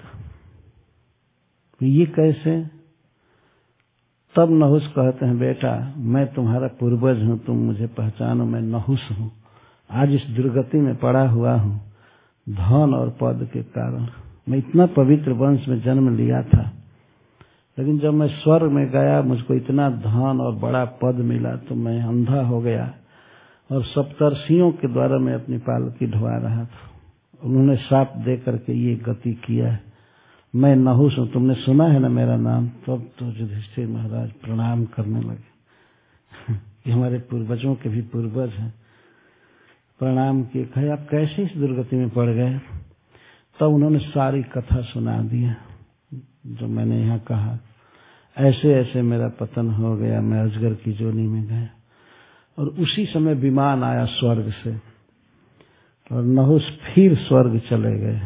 ये कैसे? तब नहुष कहते हैं, बेटा मैं तुम्हारा पूर्वज हूं, तुम मुझे पहचानो, मैं नहुष हूं, आज इस दुर्गति में पड़ा हुआ हूं धन और पद के कारण। मैं इतना पवित्र वंश में जन्म लिया था, लेकिन जब मैं स्वर्ग में गया मुझको इतना धन और बड़ा पद मिला तो मैं अंधा हो गया और सप्तर्षियों के द्वारा मैं अपनी पालकी ढोवा रहा था। उन्होंने शाप दे करके ये गति किया है। मैं नहुष हूं, तुमने सुना है ना मेरा नाम? तब तो युधिष्ठिर महाराज प्रणाम करने लगे। ये हमारे पूर्वजों के भी पूर्वज हैं। प्रणाम किए, कहे आप कैसे इस दुर्गति में पड़ गए? तब उन्होंने सारी कथा सुना दिया जो मैंने यहाँ कहा। ऐसे ऐसे मेरा पतन हो गया, मैं अजगर की जोनी में गया, और उसी समय विमान आया स्वर्ग से और नहुष फिर स्वर्ग चले गए।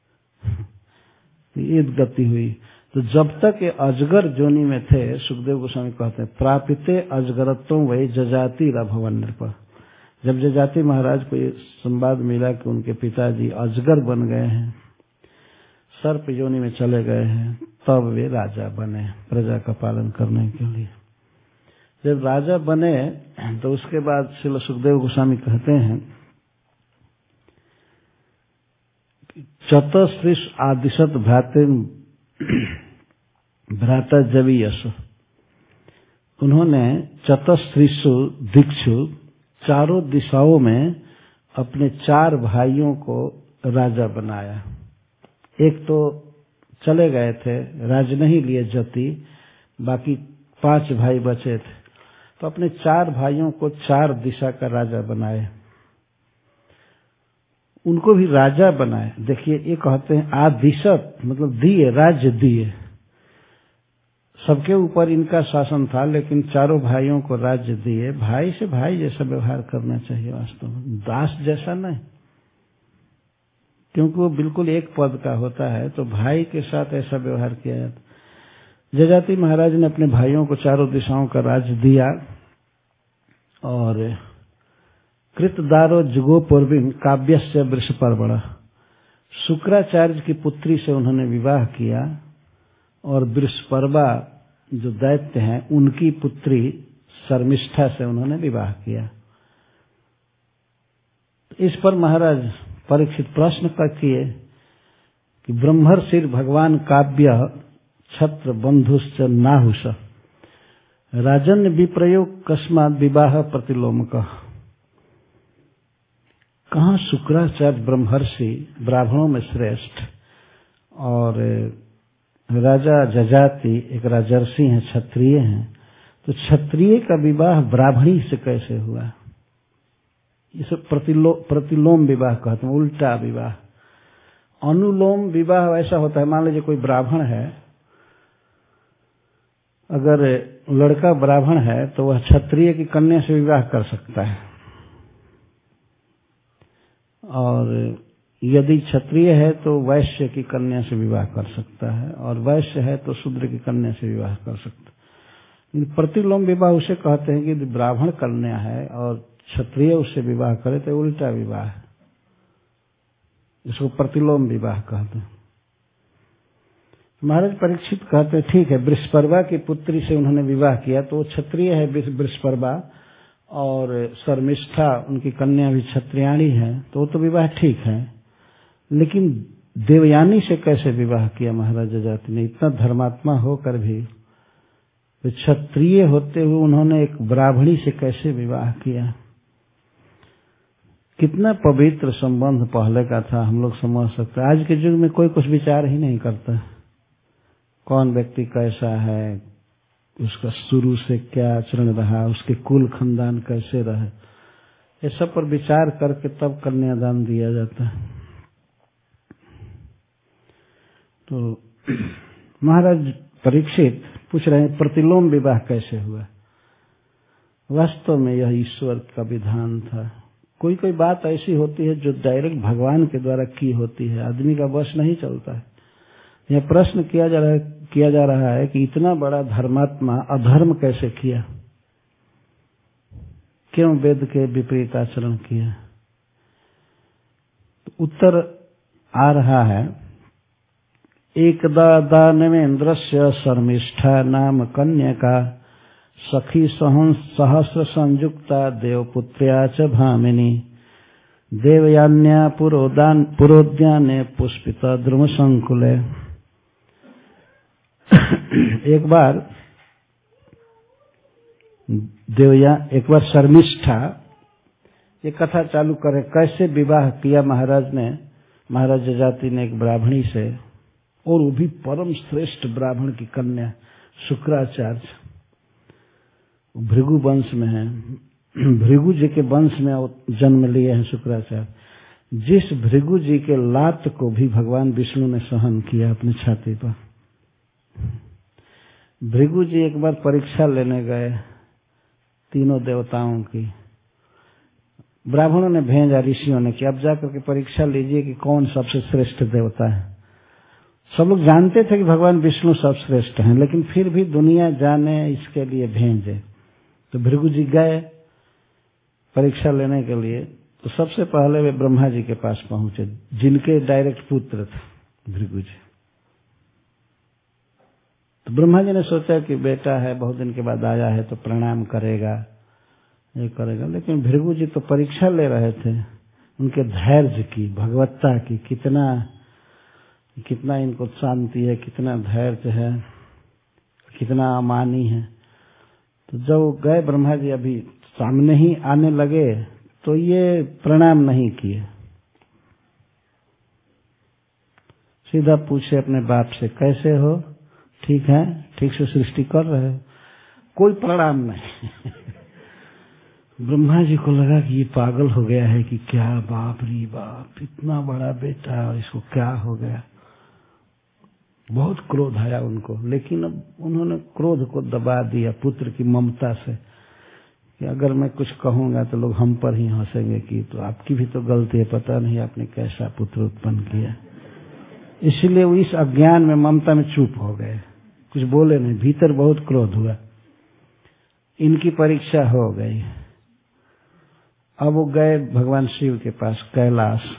ये गति हुई। तो जब तक ये अजगर जोनी में थे, सुखदेव गोस्वामी कहते हैं, प्रापिते अजगरत्वं वही जजाति भवन नृप। जब जजाति महाराज को ये संवाद मिला कि उनके पिताजी अजगर बन गए हैं, सर्प योनि में चले गए हैं, तब वे राजा बने प्रजा का पालन करने के लिए। जब राजा बने तो उसके बाद श्री सुखदेव गोस्वामी कहते हैं, चतुश्रीष आदिशत भ्राते भ्राता जवीयस। उन्होंने चतुश्रीषु दिक्षु, चारों दिशाओं में अपने चार भाइयों को राजा बनाया। एक तो चले गए थे, राज नहीं लिए जति, बाकी पांच भाई बचे थे, तो अपने चार भाइयों को चार दिशा का राजा बनाए, उनको भी राजा बनाए। देखिए ये कहते हैं आदिशत, मतलब दिए, राज्य दिए, सबके ऊपर इनका शासन था, लेकिन चारों भाइयों को राज्य दिए। भाई से भाई जैसा व्यवहार करना चाहिए, वास्तव में दास जैसा नहीं। क्योंकि वो बिल्कुल एक पद का होता है, तो भाई के साथ ऐसा व्यवहार किया जाता। जजाति महाराज ने अपने भाइयों को चारों दिशाओं का राज दिया और कृतदारो जुगोपूर्विम काव्यस्य वृषपर्वण, शुक्राचार्य की पुत्री से उन्होंने विवाह किया और वृषपर्वा जो दैत्य हैं उनकी पुत्री शर्मिष्ठा से उन्होंने विवाह किया। इस पर महाराज परीक्षित प्रश्न कर किए कि ब्रह्मर्षि भगवान काव्य छत्र बंधुश्च नाहुष राजन विप्रयोग कस्मात् विवाह प्रतिलोमक। कहाँ शुक्राचार्य ब्रह्मर्षि ब्राह्मणों में श्रेष्ठ और राजा जजाति एक राजर्षि हैं, क्षत्रिय हैं, तो क्षत्रिय का विवाह ब्राह्मणी से कैसे हुआ? इसे प्रतिलो, प्रतिलोम विवाह कहते हैं, उल्टा विवाह। अनुलोम विवाह ऐसा होता है, मान लीजिए कोई ब्राह्मण है, अगर लड़का ब्राह्मण है तो वह क्षत्रिय की कन्या से विवाह कर सकता है, और यदि क्षत्रिय है तो वैश्य की कन्या से विवाह कर सकता है, और वैश्य है तो शूद्र की कन्या से विवाह कर सकता है। प्रतिलोम विवाह उसे कहते हैं कि यदि ब्राह्मण कन्या है और क्षत्रिय उससे विवाह करे तो उल्टा विवाह है, इसको प्रतिलोम विवाह कहते हैं। महाराज परीक्षित कहते हैं ठीक है, वृषपर्वा की पुत्री से उन्होंने विवाह किया तो वो क्षत्रिय है वृषपर्वा, और शर्मिष्ठा उनकी कन्या भी क्षत्रियाणी है, तो वो तो विवाह ठीक है। लेकिन देवयानी से कैसे विवाह किया महाराज जजाति ने? इतना धर्मात्मा होकर भी क्षत्रिय होते हुए उन्होंने एक ब्राह्मणी से कैसे विवाह किया? कितना पवित्र संबंध पहले का था, हम लोग समझ सकते हैं। आज के युग में कोई कुछ विचार ही नहीं करता, कौन व्यक्ति कैसा है, उसका शुरू से क्या आचरण रहा, उसके कुल खानदान कैसे रहे, ये सब पर विचार करके तब कन्यादान दिया जाता है। तो महाराज परीक्षित पूछ रहे हैं प्रतिलोम विवाह कैसे हुआ? वास्तव में यह ईश्वर का विधान था। कोई कोई बात ऐसी होती है जो डायरेक्ट भगवान के द्वारा की होती है, आदमी का वश नहीं चलता है। यह प्रश्न किया जा रहा है किया जा रहा है कि इतना बड़ा धर्मात्मा अधर्म कैसे किया, क्यों वेद के विपरीत आचरण किया? तो उत्तर आ रहा है, एकदा दानवेन्द्रस्य शर्मिष्ठा नाम कन्यका सखी सहंस सहस्र संयुक्ता देवपुत्र्या च भामिनी देवयान्या पुरोदान पुरोद्याने पुष्पिता द्रुम संकुले। एक बार देवया एक बार शर्मिष्ठा, ये कथा चालू करें कैसे विवाह किया महाराज ने, महाराज जजाति ने एक ब्राह्मणी से, और वो भी परम श्रेष्ठ ब्राह्मण की कन्या शुक्राचार्य, भृगु वंश में है, भृगु जी के वंश में जन्म लिए हैं शुक्राचार्य। जिस भृगु जी के लात को भी भगवान विष्णु ने सहन किया अपनी छाती पर। भृगु जी एक बार परीक्षा लेने गए तीनों देवताओं की, ब्राह्मणों ने भेजा, ऋषियों ने कि अब जाकर के परीक्षा लीजिए कि कौन सबसे श्रेष्ठ देवता है। सब लोग जानते थे कि भगवान विष्णु सर्वश्रेष्ठ हैं, लेकिन फिर भी दुनिया जाने इसके लिए भेजे। तो भृगु जी गए परीक्षा लेने के लिए, तो सबसे पहले वे ब्रह्मा जी के पास पहुंचे, जिनके डायरेक्ट पुत्र थे भृगु जी। तो ब्रह्मा जी ने सोचा कि बेटा है, बहुत दिन के बाद आया है तो प्रणाम करेगा, ये करेगा। लेकिन भृगु जी तो परीक्षा ले रहे थे, उनके धैर्य की, भगवत्ता की, कितना कितना इनको शांति है, कितना धैर्य है, कितना अमानी है। तो जब गए ब्रह्मा जी अभी सामने ही आने लगे तो ये प्रणाम नहीं किए, सीधा पूछे अपने बाप से, कैसे हो, ठीक है, ठीक से सृष्टि कर रहे हो? कोई प्रणाम नहीं। ब्रह्मा जी को लगा कि ये पागल हो गया है कि क्या, बाप रे बाप, इतना बड़ा बेटा और इसको क्या हो गया। बहुत क्रोध आया उनको, लेकिन अब उन्होंने क्रोध को दबा दिया पुत्र की ममता से कि अगर मैं कुछ कहूंगा तो लोग हम पर ही हंसेंगे कि तो आपकी भी तो गलती है, पता नहीं आपने कैसा पुत्र उत्पन्न किया। इसलिए वो इस अज्ञान में, ममता में चुप हो गए, कुछ बोले नहीं। भीतर बहुत क्रोध हुआ, इनकी परीक्षा हो गई। अब वो गए भगवान शिव के पास कैलाश।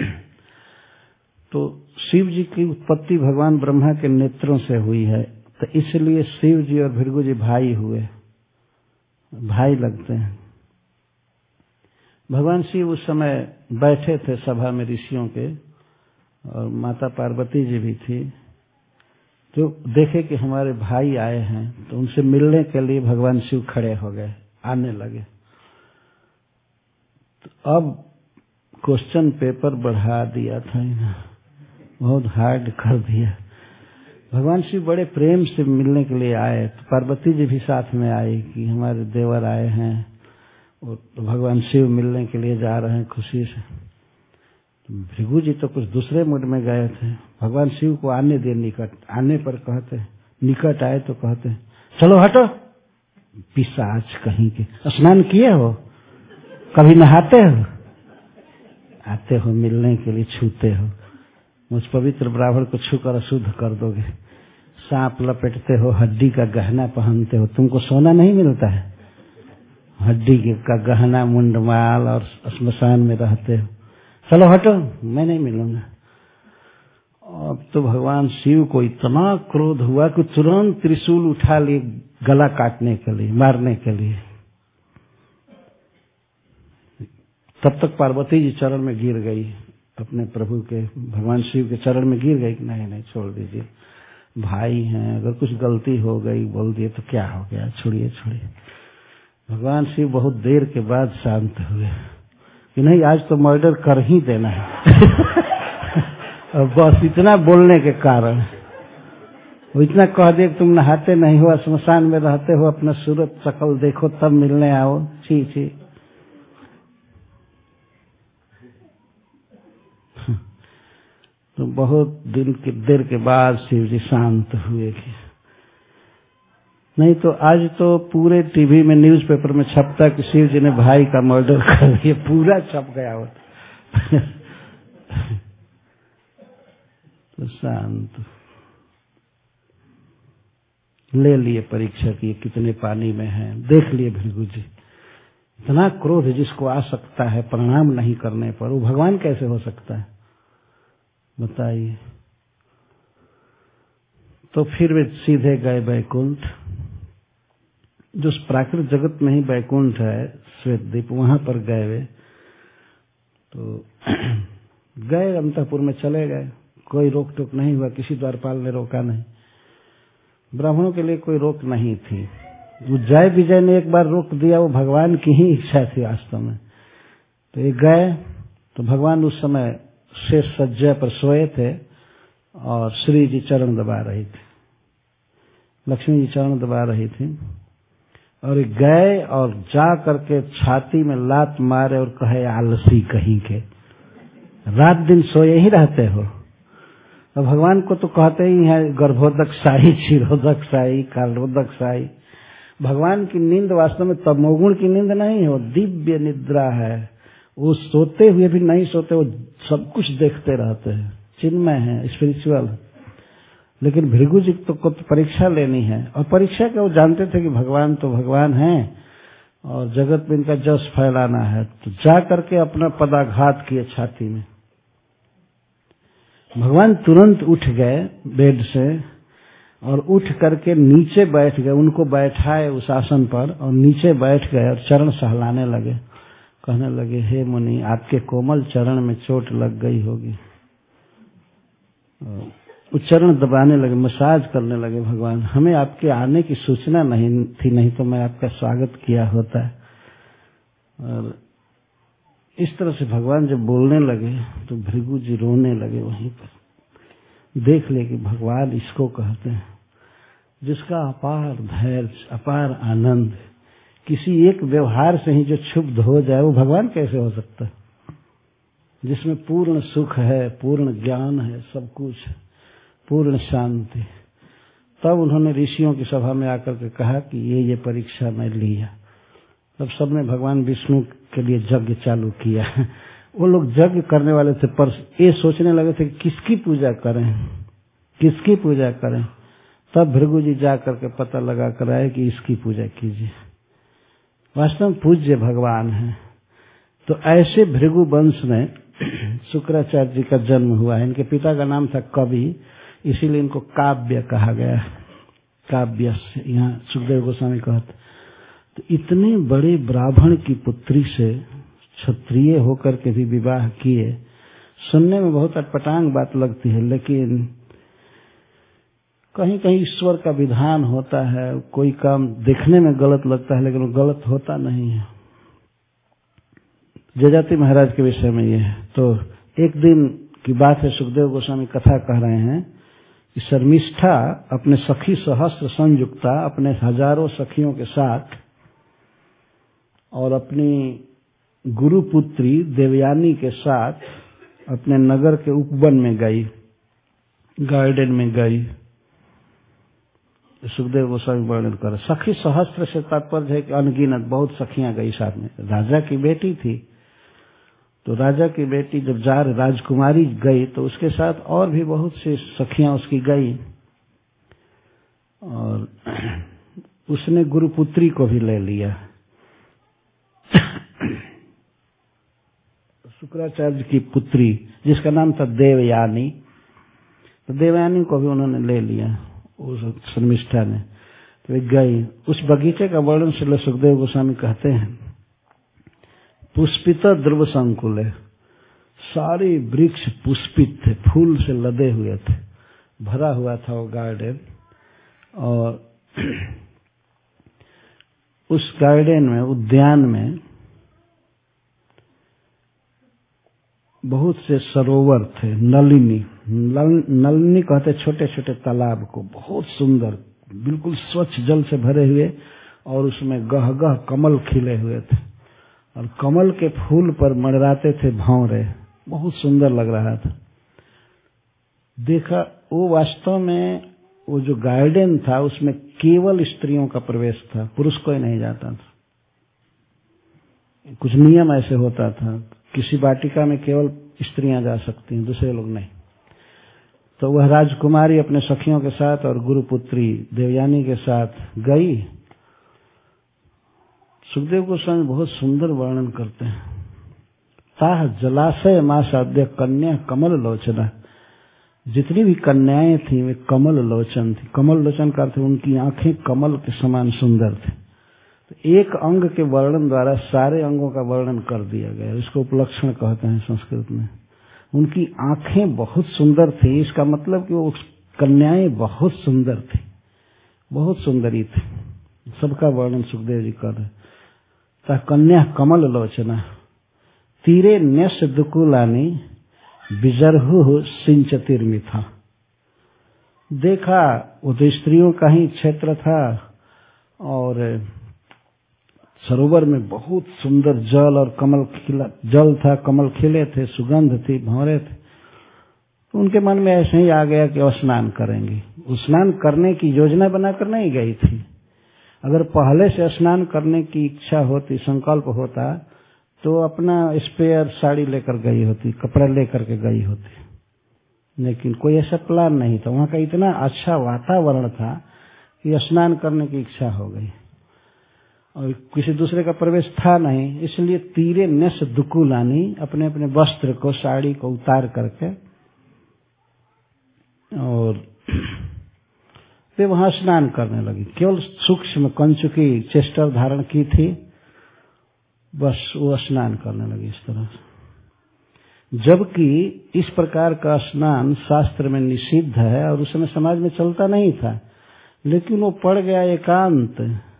तो शिव जी की उत्पत्ति भगवान ब्रह्मा के नेत्रों से हुई है, तो इसलिए शिव जी और भृगु जी भाई हुए, भाई लगते हैं। भगवान शिव उस समय बैठे थे सभा में ऋषियों के, और माता पार्वती जी भी थी। तो देखे कि हमारे भाई आए हैं, तो उनसे मिलने के लिए भगवान शिव खड़े हो गए, आने लगे। तो अब क्वेश्चन पेपर बढ़ा दिया था इन्हें, बहुत हार्ड कर दिया। भगवान शिव बड़े प्रेम से मिलने के लिए आए, तो पार्वती जी भी साथ में आई कि हमारे देवर आए हैं, और तो भगवान शिव मिलने के लिए जा रहे हैं खुशी से। तो भृगु जी तो कुछ दूसरे मूड में गए थे, भगवान शिव को आने दिए निकट। आने पर कहते, निकट आए तो कहते, चलो हटो, पिशाच कहीं के, स्नान किए हो, कभी नहाते हो, आते हो मिलने के लिए, छूते हो, मुझ पवित्र ब्राह्मण को छूकर अशुद्ध कर दोगे। सांप लपेटते हो, हड्डी का गहना पहनते हो, तुमको सोना नहीं मिलता है, हड्डी का गहना, मुंडमाल, और श्मशान में रहते हो, चलो हटो, मैं नहीं मिलूंगा। अब तो भगवान शिव को इतना क्रोध हुआ कि तुरंत त्रिशूल उठा लिए गला काटने के लिए, मारने के लिए। तब तक पार्वती जी चरण में गिर गई, अपने प्रभु के, भगवान शिव के चरण में गिर गई कि नहीं नहीं छोड़ दीजिए, भाई हैं, अगर कुछ गलती हो गई बोल दिए तो क्या हो गया, छोड़िए छोड़िए। भगवान शिव बहुत देर के बाद शांत हुए कि नहीं, आज तो मर्डर कर ही देना है। और बस इतना बोलने के कारण वो इतना कह दिया कि तुम नहाते नहीं हो, श्मशान में रहते हो, अपना सूरत शकल देखो तब मिलने आओ, छी छी। तो बहुत दिन के देर के बाद शिव जी शांत हुए कि नहीं तो आज तो पूरे टीवी में, न्यूज़पेपर में छपता कि शिव जी ने भाई का मर्डर कर दिया, पूरा छप गया होता। तो शांत ले लिए परीक्षा की, कितने पानी में हैं, देख लिए भृगु जी। इतना क्रोध जिसको आ सकता है प्रणाम नहीं करने पर, वो भगवान कैसे हो सकता है बताइए। तो फिर वे सीधे गए बैकुंठ, जो प्राकृतिक जगत में ही बैकुंठ है, श्वेतद्वीप, वहां पर गए वे। तो गए, अंतःपुर में चले गए, कोई रोक टोक नहीं हुआ, किसी द्वारपाल ने रोका नहीं। ब्राह्मणों के लिए कोई रोक नहीं थी। वो जय विजय ने एक बार रोक दिया, वो भगवान की ही इच्छा थी वास्तव में। तो ये गए, तो भगवान उस समय शेष सज्जा पर सोए थे, और श्री जी चरण दबा रही थी, लक्ष्मी जी चरण दबा रही थी। और गए और जा करके छाती में लात मारे और कहे, आलसी कहीं के, रात दिन सोए ही रहते हो। और भगवान को तो कहते ही हैं गर्भोदक साई, क्षीरोदक साई, कालोदक साई। भगवान की नींद वास्तव में तमोगुण की नींद नहीं हो, दिव्य निद्रा है। वो सोते हुए भी नहीं सोते, वो सब कुछ देखते रहते हैं, चिन्मय है, स्पिरिचुअल। लेकिन भृगु जी तो को तो परीक्षा लेनी है, और परीक्षा के वो जानते थे कि भगवान तो भगवान हैं और जगत में इनका जस फैलाना है। तो जा करके अपना पदाघात किए छाती में। भगवान तुरंत उठ गए बेड से, और उठ करके नीचे बैठ गए, उनको बैठाए उस आसन पर, और नीचे बैठ गए और चरण सहलाने लगे। कहने लगे, हे मुनि, आपके कोमल चरण में चोट लग गई होगी। वो चरण दबाने लगे, मसाज करने लगे। भगवान, हमें आपके आने की सूचना नहीं थी, नहीं तो मैं आपका स्वागत किया होता। और इस तरह से भगवान जब बोलने लगे तो भृगु जी रोने लगे वहीं पर। देख ले कि भगवान इसको कहते हैं जिसका अपार धैर्य, अपार आनंद, किसी एक व्यवहार से ही जो क्षुब्ध हो जाए, वो भगवान कैसे हो सकता है? जिसमें पूर्ण सुख है, पूर्ण ज्ञान है, सब कुछ है, पूर्ण शांति। तब उन्होंने ऋषियों की सभा में आकर के कहा कि ये ये परीक्षा मैं लिया, तब सबने भगवान विष्णु के लिए यज्ञ चालू किया। वो लोग यज्ञ करने वाले थे, पर ये सोचने लगे थे कि किसकी पूजा करें, किसकी पूजा करें। तब भृगु जी जा करके पता लगा कर आए कि इसकी पूजा कीजिए, वास्तव में पूज्य भगवान है। तो ऐसे भृगु वंश में शुक्राचार्य जी का जन्म हुआ है। इनके पिता का नाम था कवि, इसीलिए इनको काव्य कहा गया। काव्य यहाँ सुखदेव गोस्वामी कहते। तो इतने बड़े ब्राह्मण की पुत्री से क्षत्रिय होकर के भी विवाह किए। सुनने में बहुत अटपटांग बात लगती है, लेकिन कहीं कहीं ईश्वर का विधान होता है। कोई काम देखने में गलत लगता है, लेकिन वो गलत होता नहीं है। जजाति महाराज के विषय में ये है। तो एक दिन की बात है, सुखदेव गोस्वामी कथा कह रहे हैं कि शर्मिष्ठा अपने सखी सहस्त्र संयुक्ता अपने हजारों सखियों के साथ और अपनी गुरुपुत्री देवयानी के साथ अपने नगर के उपवन में गई, गार्डन में गई। सुखदेव गोस्वामी वर्णन कर, सखी सहस्त्र से तात्पर्य है कि अनगिनत बहुत सखियां गई साथ में। राजा की बेटी थी, तो राजा की बेटी जब जा राजकुमारी गई तो उसके साथ और भी बहुत सी सखियां उसकी गई, और उसने गुरुपुत्री को भी ले लिया। शुक्राचार्य की पुत्री जिसका नाम था देवयानी, तो देवयानी को भी उन्होंने ले लिया उस शर्मिष्ठा ने। तो वे गई। उस बगीचे का वर्णन श्रील सुखदेव गोस्वामी कहते हैं, पुष्पित ध्रुव संकुल है, सारे वृक्ष पुष्पित थे, फूल से लदे हुए थे, भरा हुआ था वो गार्डन। और उस गार्डन में, उद्यान में बहुत से सरोवर थे, नलिनी नल, नलिनी कहते छोटे छोटे तालाब को, बहुत सुंदर, बिल्कुल स्वच्छ जल से भरे हुए, और उसमें गह गह कमल खिले हुए थे, और कमल के फूल पर मंडराते थे भंवरे, बहुत सुंदर लग रहा था। देखा वो वास्तव में वो जो गार्डन था उसमें केवल स्त्रियों का प्रवेश था, पुरुष कोई नहीं जाता था। कुछ नियम ऐसे होता था, किसी वाटिका में केवल स्त्रियां जा सकती हैं, दूसरे लोग नहीं। तो वह राजकुमारी अपने सखियों के साथ और गुरुपुत्री देवयानी के साथ गई। सुखदेव गोस्वामी बहुत सुंदर वर्णन करते हैं, ताह जलाशय मां साध्य कन्या कमल लोचना। जितनी भी कन्याएं थी वे कमल लोचन थी। कमल लोचन का अर्थ उनकी आंखें कमल के समान सुंदर थी। तो एक अंग के वर्णन द्वारा सारे अंगों का वर्णन कर दिया गया, इसको उपलक्षण कहते हैं संस्कृत में। उनकी आंखें बहुत सुंदर थी, इसका मतलब कि वो कन्याएं बहुत सुंदर थी, बहुत सुंदरी थी। सबका वर्णन सुखदेव जी कर रहे। ता कन्या कमल लोचना तीरे न्यस दुकुलानी बिजरहु सिंचतिर्मिथा। देखा वो तो स्त्रियों का ही क्षेत्र था, और सरोवर में बहुत सुंदर जल और कमल खिला जल था, कमल खिले थे, सुगंध थी, भंवरे थे। उनके मन में ऐसे ही आ गया कि स्नान करेंगे। स्नान करने की योजना बनाकर नहीं गई थी। अगर पहले से स्नान करने की इच्छा होती, संकल्प होता, तो अपना स्पेयर साड़ी लेकर गई होती, कपड़ा लेकर के गई होती। लेकिन कोई ऐसा प्लान नहीं था। वहां का इतना अच्छा वातावरण था कि स्नान करने की इच्छा हो गई, और किसी दूसरे का प्रवेश था नहीं। इसलिए तीरे नस दुकुलानी अपने अपने वस्त्र को, साड़ी को उतार करके, और वे वहां स्नान करने लगी। केवल सूक्ष्म कंचुकी चेस्टर धारण की थी, बस वो स्नान करने लगी इस तरह से। जबकि इस प्रकार का स्नान शास्त्र में निषिद्ध है और उस समय समाज में चलता नहीं था, लेकिन वो पड़ गया एकांत,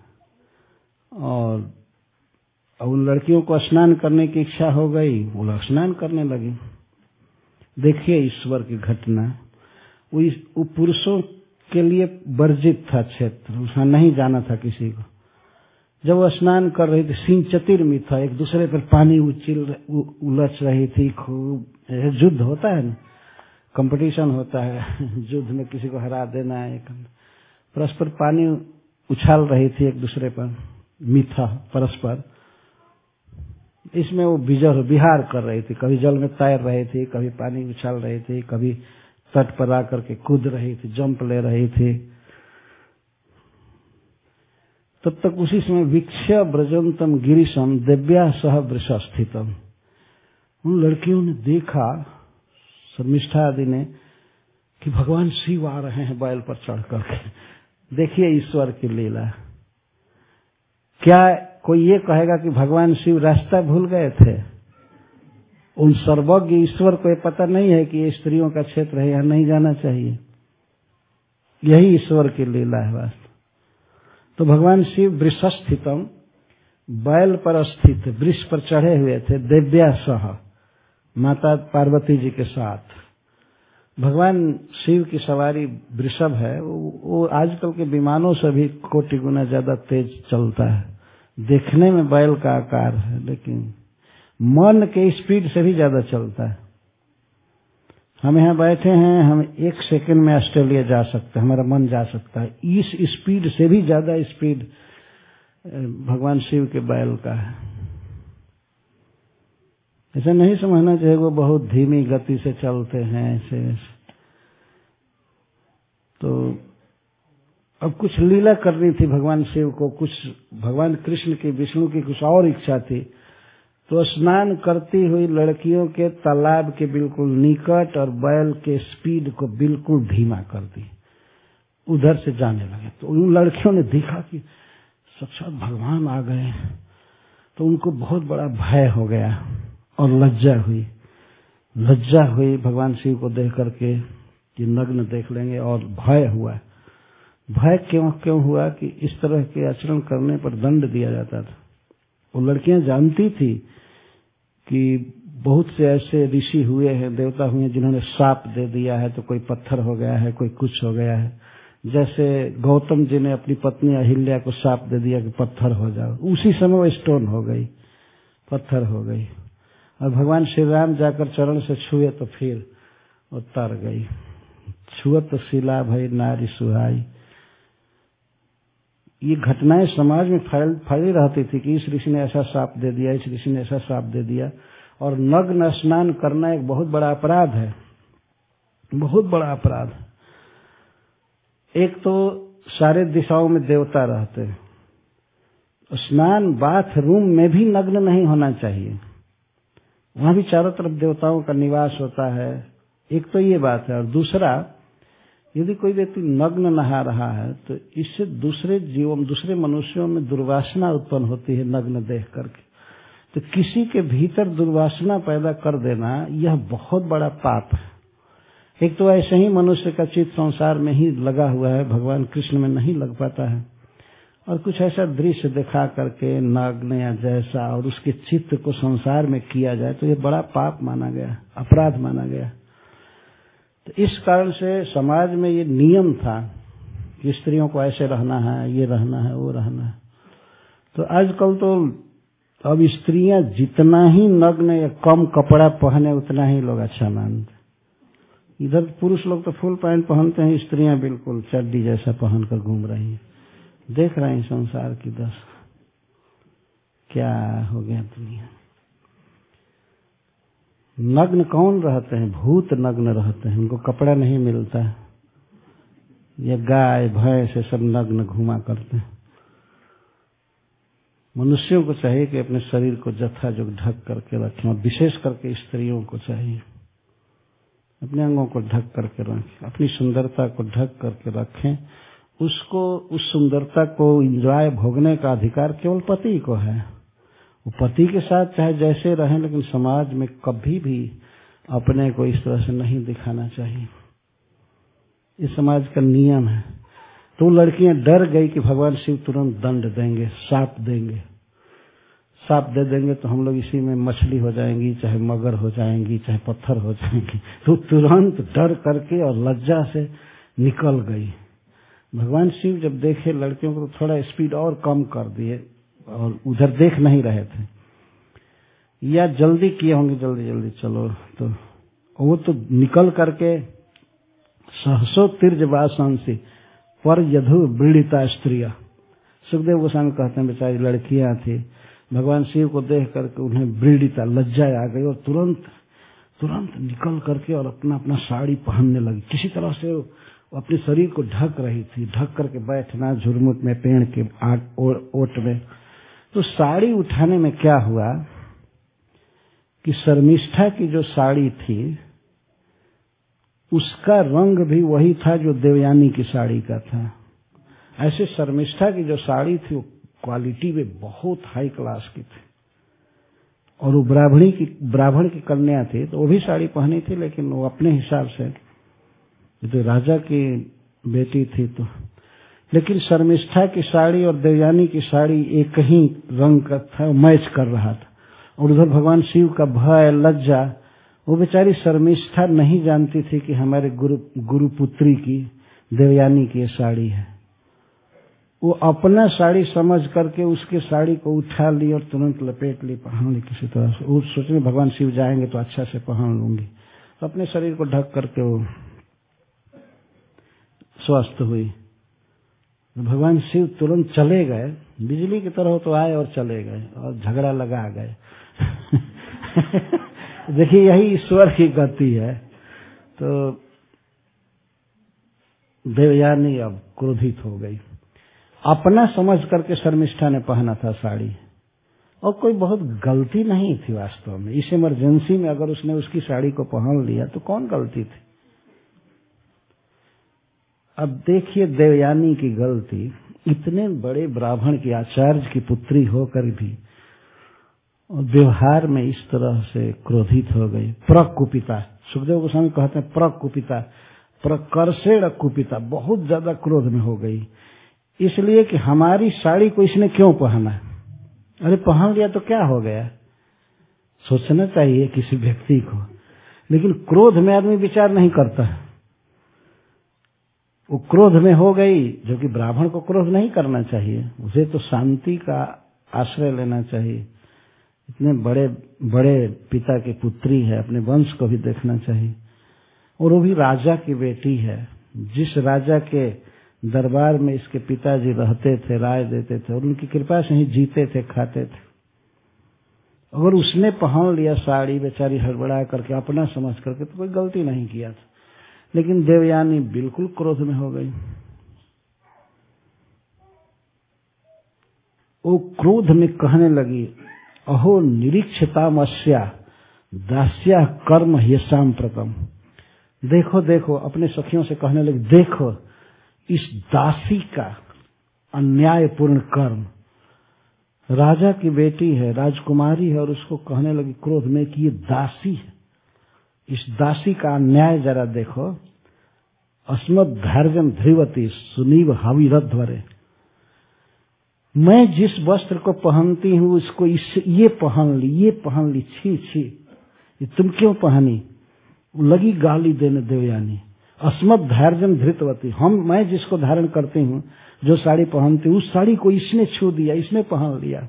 और उन लड़कियों को स्नान करने की इच्छा हो गई, वो लोग स्नान करने लगी। देखिए ईश्वर की घटना। वो पुरुषों के लिए वर्जित था क्षेत्र, उसमें नहीं जाना था किसी को। जब वो स्नान कर रही थी, सिंचतिर्मी था, एक दूसरे पर पानी उचिल उलच रही थी खूब। युद्ध होता है ना, कंपटीशन होता है, युद्ध में किसी को हरा देना है, परस्पर पानी उछाल रही थी एक दूसरे पर, मिथा परस्पर, इसमें वो विजय विहार कर रही थी। कभी जल में तैर रही थी, कभी पानी उछाल रही थी, कभी तट पर आकर के कूद रही थी, जंप ले रही थी। तब तक उसी समय वीक्ष्य ब्रजंतम गिरीशम दिव्या सह वृष स्थितम, उन लड़कियों ने देखा, शर्मिष्ठा आदि ने, कि भगवान शिव आ रहे हैं बैल पर चढ़ करके। देखिए ईश्वर की लीला। क्या कोई ये कहेगा कि भगवान शिव रास्ता भूल गए थे? उन सर्वज्ञ ईश्वर को ये पता नहीं है कि ये स्त्रियों का क्षेत्र है, यहां नहीं जाना चाहिए। यही ईश्वर की लीला है वास्तव। तो भगवान शिव वृष स्थितम, बैल पर स्थित, वृक्ष पर चढ़े हुए थे, दिव्या सह, माता पार्वती जी के साथ। भगवान शिव की सवारी वृषभ है, वो, वो आजकल के विमानों से भी कोटि गुना ज्यादा तेज चलता है। देखने में बैल का आकार है, लेकिन मन के स्पीड से भी ज्यादा चलता है। हम यहाँ बैठे हैं, हम एक सेकंड में ऑस्ट्रेलिया जा सकते हैं, हमारा मन जा सकता है। इस स्पीड से भी ज्यादा स्पीड भगवान शिव के बैल का है। ऐसा नहीं समझना चाहिए वो बहुत धीमी गति से चलते हैं ऐसे ऐसे। तो अब कुछ लीला करनी थी भगवान शिव को, कुछ भगवान कृष्ण की, विष्णु की कुछ और इच्छा थी। तो स्नान करती हुई लड़कियों के तालाब के बिल्कुल निकट और बैल के स्पीड को बिल्कुल धीमा कर दी, उधर से जाने लगे। तो उन लड़कियों ने देखा कि साक्षात भगवान आ गए, तो उनको बहुत बड़ा भय हो गया और लज्जा हुई। लज्जा हुई भगवान शिव को देख करके कि नग्न देख लेंगे, और भय हुआ। भय क्यों क्यों हुआ कि इस तरह के आचरण करने पर दंड दिया जाता था। वो लड़कियां जानती थी कि बहुत से ऐसे ऋषि हुए हैं, देवता हुए हैं, जिन्होंने शाप दे दिया है, तो कोई पत्थर हो गया है, कोई कुछ हो गया है। जैसे गौतम जी ने अपनी पत्नी अहिल्या को शाप दे दिया कि पत्थर हो जाओ, उसी समय वो स्टोन हो गई, पत्थर हो गई। और भगवान श्री राम जाकर चरण से छुए तो फिर वो तर गई। छुअत शिला भई नारी सुहाई। ये घटनाएं समाज में फैल फैली रहती थी कि इस ऋषि ने ऐसा शाप दे दिया, इस ऋषि ने ऐसा शाप दे दिया। और नग्न स्नान करना एक बहुत बड़ा अपराध है, बहुत बड़ा अपराध। एक तो सारे दिशाओं में देवता रहते हैं, स्नान बाथरूम में भी नग्न नहीं होना चाहिए, वहां भी चारों तरफ देवताओं का निवास होता है। एक तो ये बात है। और दूसरा, यदि कोई व्यक्ति नग्न नहा रहा है तो इससे दूसरे जीवों, दूसरे मनुष्यों में दुर्वासना उत्पन्न होती है नग्न देख करके। तो किसी के भीतर दुर्वासना पैदा कर देना यह बहुत बड़ा पाप है। एक तो ऐसे ही मनुष्य का चित्त संसार में ही लगा हुआ है, भगवान कृष्ण में नहीं लग पाता है। और कुछ ऐसा दृश्य दिखा करके नग्न या जैसा, और उसके चित्त को संसार में किया जाए तो यह बड़ा पाप माना गया, अपराध माना गया। तो इस कारण से समाज में ये नियम था कि स्त्रियों को ऐसे रहना है, ये रहना है, वो रहना है। तो आजकल तो अब स्त्रियां जितना ही नग्न या कम कपड़ा पहने उतना ही लोग अच्छा मानते। इधर पुरुष लोग तो फुल पैंट पहनते हैं, स्त्रियां बिल्कुल चड्डी जैसा पहनकर घूम रही हैं। देख रहे हैं संसार की दशा क्या हो गया दुनिया। नग्न कौन रहते हैं? भूत नग्न रहते हैं, उनको कपड़ा नहीं मिलता है। ये गाय भैंस सब नग्न घुमा करते हैं। मनुष्यों को चाहिए कि अपने शरीर को जथाजोग ढक करके रखें, और विशेष करके स्त्रियों को चाहिए अपने अंगों को ढक करके रखें, अपनी सुंदरता को ढक करके रखें। उसको, उस सुंदरता को एंजॉय, भोगने का अधिकार केवल पति को है। वो पति के साथ चाहे जैसे रहें, लेकिन समाज में कभी भी अपने को इस तरह से नहीं दिखाना चाहिए। ये समाज का नियम है। तो लड़कियां डर गई कि भगवान शिव तुरंत दंड देंगे, शाप देंगे। शाप दे देंगे तो हम लोग इसी में मछली हो जाएंगी, चाहे मगर हो जाएंगी, चाहे पत्थर हो जाएंगी। तो तुरंत डर करके और लज्जा से निकल गई। भगवान शिव जब देखे लड़कियों को तो थोड़ा स्पीड और कम कर दिए, और उधर देख नहीं रहे थे, या जल्दी किए होंगे, जल्दी जल्दी चलो। तो वो तो निकल करके सहसो तीर्ज वासांसी पर यधु वृणिता स्त्रिया, सुखदेव गोस्वामी कहते हैं बेचारी लड़कियां थी, भगवान शिव को देख करके उन्हें वृदिता लज्जा आ गई और तुरंत तुरंत निकल करके और अपना अपना साड़ी पहनने लगी। किसी तरह से वो अपने शरीर को ढक रही थी, ढक करके बैठना झुरमुट में पेड़ के ओट में। तो साड़ी उठाने में क्या हुआ कि शर्मिष्ठा की जो साड़ी थी उसका रंग भी वही था जो देवयानी की साड़ी का था। ऐसे शर्मिष्ठा की जो साड़ी थी वो क्वालिटी में बहुत हाई क्लास की थी, और वो ब्राह्मणी की ब्राह्मण की कन्या थी, तो वो भी साड़ी पहनी थी, लेकिन वो अपने हिसाब से, तो राजा की बेटी थी तो। लेकिन शर्मिष्ठा की साड़ी और देवयानी की साड़ी एक ही रंग का था, मैच कर रहा था। और उधर भगवान शिव का भय लज्जा, वो बेचारी शर्मिष्ठा नहीं जानती थी कि हमारे गुरु गुरुपुत्री की देवयानी की ये साड़ी है। वो अपना साड़ी समझ करके उसके साड़ी को उठा ली और तुरंत लपेट ली, पहन ली किसी तरह से। वो सोचने भगवान शिव जाएंगे तो अच्छा से पहन लूंगी, तो अपने शरीर को ढक करके वो स्वस्थ हुई। भगवान शिव तुरंत चले गए, बिजली की तरह तो आए और चले गए और झगड़ा लगा गए। देखिए यही ईश्वर की गति है। तो देवयानी अब क्रोधित हो गई, अपना समझ करके शर्मिष्ठा ने पहना था साड़ी, और कोई बहुत गलती नहीं थी वास्तव में। इस इमरजेंसी में अगर उसने उसकी साड़ी को पहन लिया तो कौन गलती थी। अब देखिए देवयानी की गलती, इतने बड़े ब्राह्मण की आचार्य की पुत्री होकर भी और व्यवहार में इस तरह से क्रोधित हो गई। प्रकुपिता, सुखदेव गोस्वामी कहते हैं प्रकुपिता, प्रकर्षेण कुपिता, बहुत ज्यादा क्रोध में हो गई। इसलिए कि हमारी साड़ी को इसने क्यों पहना, अरे पहन लिया तो क्या हो गया, सोचना चाहिए किसी व्यक्ति को। लेकिन क्रोध में आदमी विचार नहीं करता। वो क्रोध में हो गई, जो कि ब्राह्मण को क्रोध नहीं करना चाहिए, उसे तो शांति का आश्रय लेना चाहिए। इतने बड़े बड़े पिता की पुत्री है, अपने वंश को भी देखना चाहिए। और वो भी राजा की बेटी है, जिस राजा के दरबार में इसके पिताजी रहते थे, राय देते थे, और उनकी कृपा से ही जीते थे, खाते थे। अगर उसने पहन लिया साड़ी बेचारी हड़बड़ा करके, अपना समझ करके, तो कोई गलती नहीं किया था। लेकिन देवयानी बिल्कुल क्रोध में हो गई। वो क्रोध में कहने लगी, अहो निरीक्षतामस्या दास्या कर्म ह्यसाम प्रतम। देखो देखो, अपने सखियों से कहने लगी, देखो इस दासी का अन्यायपूर्ण कर्म। राजा की बेटी है, राजकुमारी है, और उसको कहने लगी क्रोध में कि ये दासी है। इस दासी का अन्याय जरा देखो। अस्मत् धैर्यम ध्रुवती सुनीव हविरध्वरे। मैं जिस वस्त्र को पहनती हूँ उसको इस ये पहन ली, ये पहन ली, छी छी, ये तुम क्यों पहनी। लगी गाली देने देवयानी। अस्मत् धैर्यम धृतवती, हम मैं जिसको धारण करती हूँ, जो साड़ी पहनती हूँ, उस साड़ी को इसने छू दिया, इसने पहन लिया।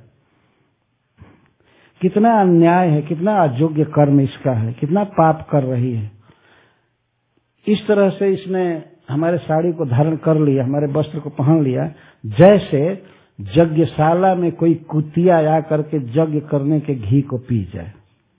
कितना अन्याय है, कितना अयोग्य कर्म इसका है, कितना पाप कर रही है। इस तरह से इसने हमारे साड़ी को धारण कर लिया, हमारे वस्त्र को पहन लिया, जैसे यज्ञशाला में कोई कुतिया आ करके यज्ञ करने के घी को पी जाए।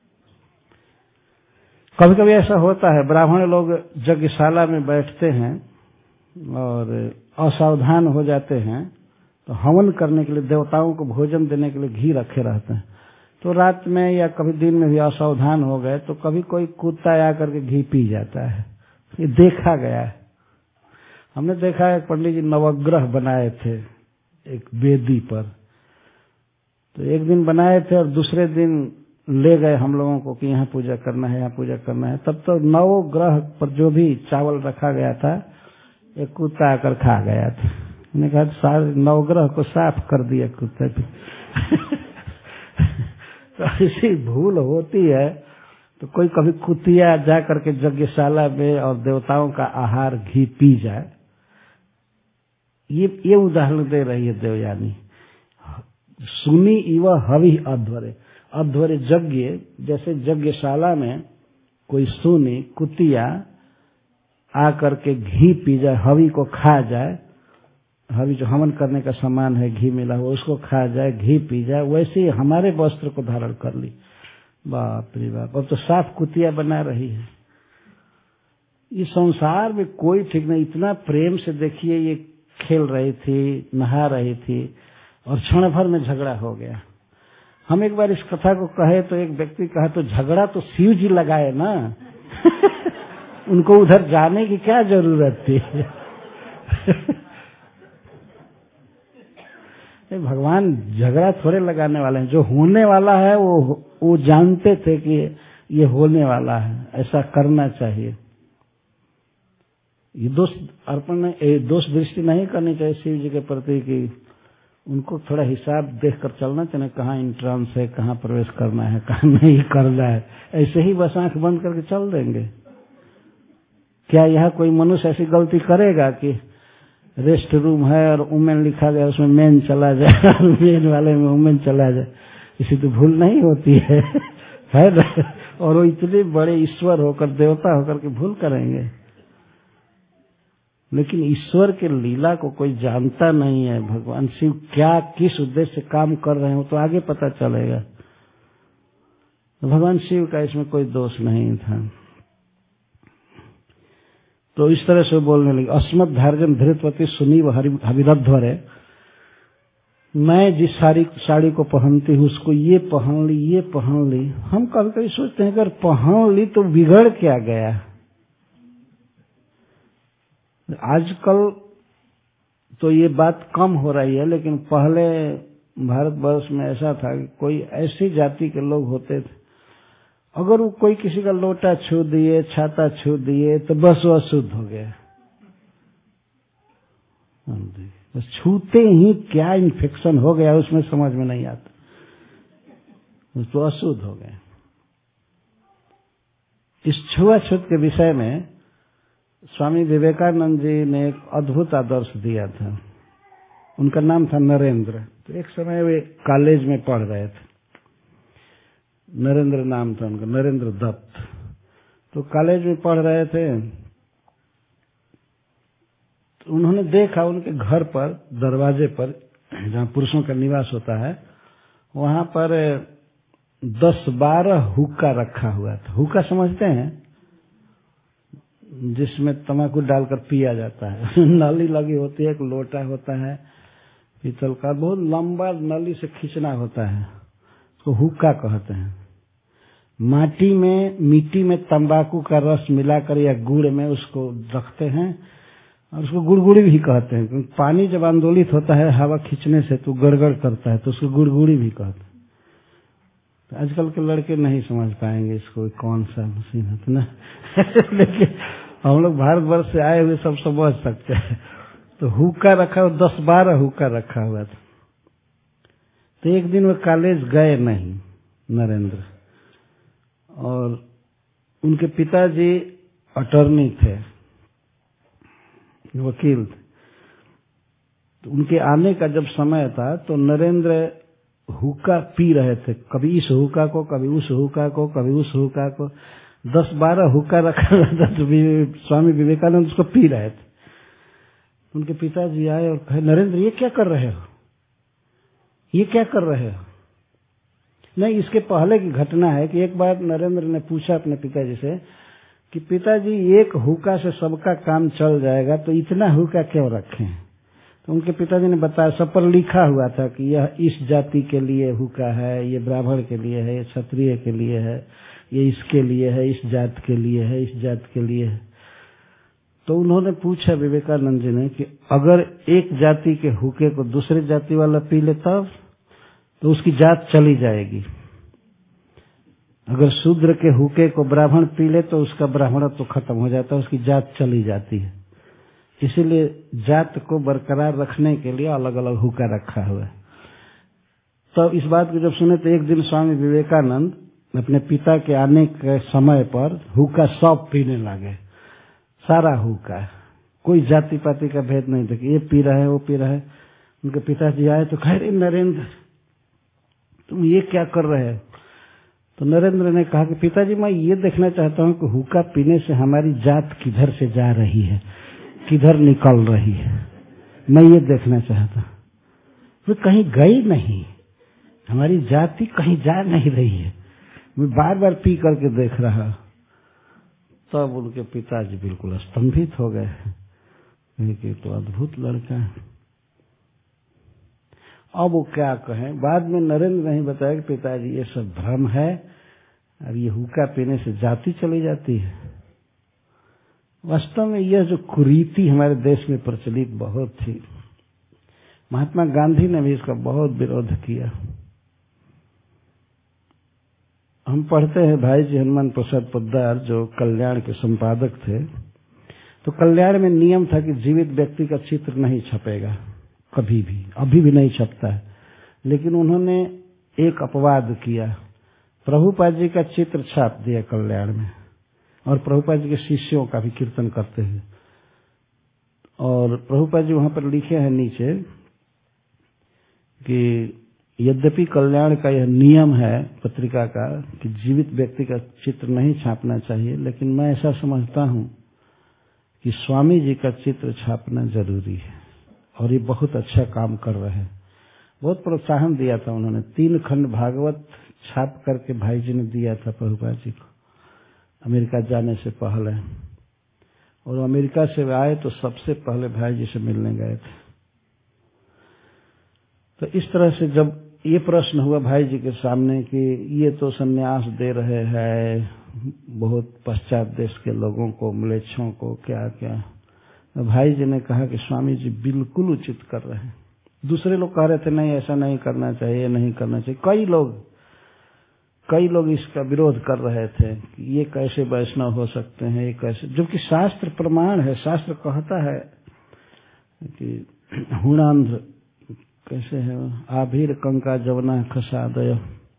कभी कभी ऐसा होता है, ब्राह्मण लोग यज्ञशाला में बैठते हैं और असावधान हो जाते हैं, तो हवन करने के लिए, देवताओं को भोजन देने के लिए घी रखे रहते हैं। तो रात में या कभी दिन में भी असावधान हो गए तो कभी कोई कुत्ता आकर के घी पी जाता है। ये देखा गया है। हमने देखा है, पंडित जी नवग्रह बनाए थे एक वेदी पर, तो एक दिन बनाए थे और दूसरे दिन ले गए हम लोगों को कि यहाँ पूजा करना है, यहाँ पूजा करना है। तब तो नौ ग्रह पर जो भी चावल रखा गया था, एक कुत्ता आकर खा गया था। मैंने कहा सारे नवग्रह को साफ कर दिया कुत्ते पे। तो ऐसी भूल होती है। तो कोई कभी कुतिया जा करके यज्ञशाला में और देवताओं का आहार घी पी जाए, ये ये उदाहरण दे रही है देवयानी। सुनी इव हवि अध्वरे, अध्वरे यज्ञ, जैसे यज्ञशाला में कोई सुनी कुतिया आकर के घी पी जाए, हवि को खा जाए, अभी जो हवन करने का सामान है घी मिला हुआ उसको खा जाए, घी पी जाए, वैसे ही हमारे वस्त्र को धारण कर ली। बाप रे बाप, अब तो साफ कुतिया बना रही है। इस संसार में कोई ठीक नहीं। इतना प्रेम से देखिए, ये खेल रही थी, नहा रही थी और क्षण भर में झगड़ा हो गया। हम एक बार इस कथा को कहे तो एक व्यक्ति कहा, तो झगड़ा तो शिव जी लगाए ना उनको उधर जाने की क्या जरूरत थी भगवान झगड़ा थोड़े लगाने वाले हैं। जो होने वाला है वो वो जानते थे कि ये होने वाला है, ऐसा करना चाहिए। ये दोष अर्पण, दोष दृष्टि नहीं करनी चाहिए शिव जी के प्रति कि उनको थोड़ा हिसाब देखकर चलना चाहिए, कहाँ इंट्रांस है, कहाँ प्रवेश करना है, कहाँ नहीं करना है। ऐसे ही बस आंख बंद करके चल देंगे। क्या यहाँ कोई मनुष्य ऐसी गलती करेगा कि रेस्ट रूम है और वुमेन लिखा गया, उसमें मेन चला जाए और मेन वाले में वुमेन चला जाए? इसी तो भूल नहीं होती है, है ना? और वो इतने बड़े ईश्वर होकर, देवता होकर के भूल करेंगे। लेकिन ईश्वर के लीला को कोई जानता नहीं है। भगवान शिव क्या किस उद्देश्य से काम कर रहे हैं वो तो आगे पता चलेगा। तो भगवान शिव का इसमें कोई दोष नहीं था। तो इस तरह से बोलने लगी, अस्मत् धार्जन धृतवती सुनी व हविरध्वरे, मैं जिस साड़ी साड़ी को पहनती हूँ उसको ये पहन ली, ये पहन ली। हम कभी कभी सोचते हैं अगर पहन ली तो बिगड़ क्या गया। आजकल तो ये बात कम हो रही है, लेकिन पहले भारतवर्ष में ऐसा था कि कोई ऐसी जाति के लोग होते थे, अगर वो कोई किसी का लोटा छू दिए, छाता छू दिए तो बस वो अशुद्ध हो गया। बस छूते ही क्या इन्फेक्शन हो गया उसमें समझ में नहीं आता, तो अशुद्ध हो गए। इस छुआछूत के विषय में स्वामी विवेकानंद जी ने एक अद्भुत आदर्श दिया था। उनका नाम था नरेंद्र। तो एक समय वे कॉलेज में पढ़ रहे थे, नरेंद्र नाम था उनका, नरेंद्र दत्त। तो कॉलेज में पढ़ रहे थे तो उन्होंने देखा उनके घर पर दरवाजे पर, जहाँ पुरुषों का निवास होता है, वहां पर दस बारह हुक्का रखा हुआ था। हुक्का समझते हैं? जिसमें तंबाकू डालकर पिया जाता है नली लगी होती है, एक लोटा होता है पीतल का, बहुत लंबा नली से खींचना होता है, तो हुक्का कहते हैं। माटी में, मिट्टी में तंबाकू का रस मिलाकर या गुड़ में उसको रखते हैं और उसको गुड़गुड़ी भी कहते हैं, क्योंकि पानी जब आंदोलित होता है हवा खींचने से तो गड़गड़ करता है, तो उसको गुड़गुड़ी भी कहते हैं। तो आजकल के लड़के नहीं समझ पाएंगे इसको कौन सा मशीन है ना लेकिन हम लोग भारतवर्ष से आए हुए सब समझ सकते हैं। तो हुक्का रखा हुआ, दस बारह हुक्का रखा हुआ था। तो एक दिन वो कॉलेज गए नहीं नरेंद्र, और उनके पिताजी अटॉर्नी थे, वकील थे। तो उनके आने का जब समय था तो नरेंद्र हुक्का पी रहे थे, कभी इस हुक्का को, कभी उस हुक्का को, कभी उस हुक्का को, दस बारह हुक्का रखा था। तो स्वामी विवेकानंद उसको पी रहे थे। उनके पिताजी आए और कहे, नरेंद्र ये क्या कर रहे हो, ये क्या कर रहे हो? नहीं, इसके पहले की घटना है कि एक बार नरेंद्र ने पूछा अपने पिताजी से कि पिताजी एक हुक्का से सबका काम चल जाएगा तो इतना हुक्का क्यों रखें? तो उनके पिताजी ने बताया, सब पर लिखा हुआ था कि यह इस जाति के लिए हुक्का है, ये ब्राह्मण के लिए है, ये क्षत्रिय के लिए है, ये इसके लिए है, इस जात के लिए है, इस जात के लिए है। तो उन्होंने पूछा विवेकानंद जी ने कि अगर एक जाति के हुक्के को दूसरे जाति वाला पी ले तब तो उसकी जात चली जाएगी। अगर शूद्र के हुक्के को ब्राह्मण पी ले तो उसका ब्राह्मणत्व तो खत्म हो जाता है, उसकी जात चली जाती है। इसीलिए जात को बरकरार रखने के लिए अलग अलग हुक्का रखा हुआ है। तो इस बात को जब सुने तो एक दिन स्वामी विवेकानंद अपने पिता के आने के समय पर हुक्का सब पीने लगे, सारा हुक्का, कोई जाति पाति का भेद नहीं था कि ये पी रहा है वो पी रहा है। उनके पिताजी आए तो कह रहे, नरेंद्र तुम ये क्या कर रहे हो? तो नरेंद्र ने कहा कि पिताजी मैं ये देखना चाहता हूँ कि हुक्का पीने से हमारी जात किधर से जा रही है, किधर निकल रही है। मैं ये देखना चाहता। वो कहीं गई नहीं, हमारी जाति कहीं जा नहीं रही है। मैं बार बार पी करके देख रहा। तब उनके पिताजी बिल्कुल स्तंभित हो गए कि तो अद्भुत लड़का है। अब वो क्या कहें। बाद में नरेंद्र ने बताया कि पिताजी ये सब भ्रम है, अब ये हुक्का पीने से जाति चली जाती है। वास्तव में यह जो कुरीति हमारे देश में प्रचलित बहुत थी, महात्मा गांधी ने भी इसका बहुत विरोध किया। हम पढ़ते हैं भाई जी हनुमान प्रसाद पोद्दार जो कल्याण के संपादक थे, तो कल्याण में नियम था कि जीवित व्यक्ति का चित्र नहीं छपेगा कभी भी, अभी भी नहीं छपता है। लेकिन उन्होंने एक अपवाद किया, प्रभुपाद जी का चित्र छाप दिया कल्याण में, और प्रभुपाद जी के शिष्यों का भी कीर्तन करते हैं। और प्रभुपाद जी वहां पर लिखे हैं नीचे कि यद्यपि कल्याण का यह नियम है पत्रिका का कि जीवित व्यक्ति का चित्र नहीं छापना चाहिए, लेकिन मैं ऐसा समझता हूं कि स्वामी जी का चित्र छापना जरूरी है, और ये बहुत अच्छा काम कर रहे हैं। बहुत प्रोत्साहन दिया था उन्होंने। तीन खंड भागवत छाप करके भाई जी ने दिया था प्रभुपाद जी को अमेरिका जाने से पहले, और अमेरिका से आए तो सबसे पहले भाई जी से मिलने गए थे। तो इस तरह से जब ये प्रश्न हुआ भाई जी के सामने कि ये तो सन्यास दे रहे हैं बहुत पश्चात देश के लोगों को, म्लेच्छों को, क्या क्या, तो भाई जी ने कहा कि स्वामी जी बिल्कुल उचित कर रहे हैं। दूसरे लोग कह रहे थे नहीं ऐसा नहीं करना चाहिए, नहीं करना चाहिए। कई लोग कई लोग इसका विरोध कर रहे थे कि ये कैसे वैष्णव हो सकते हैं, ये कैसे, जबकि शास्त्र प्रमाण है। शास्त्र कहता है कि हुणांध्र कैसे है, आभीर कंका जवना खसादय,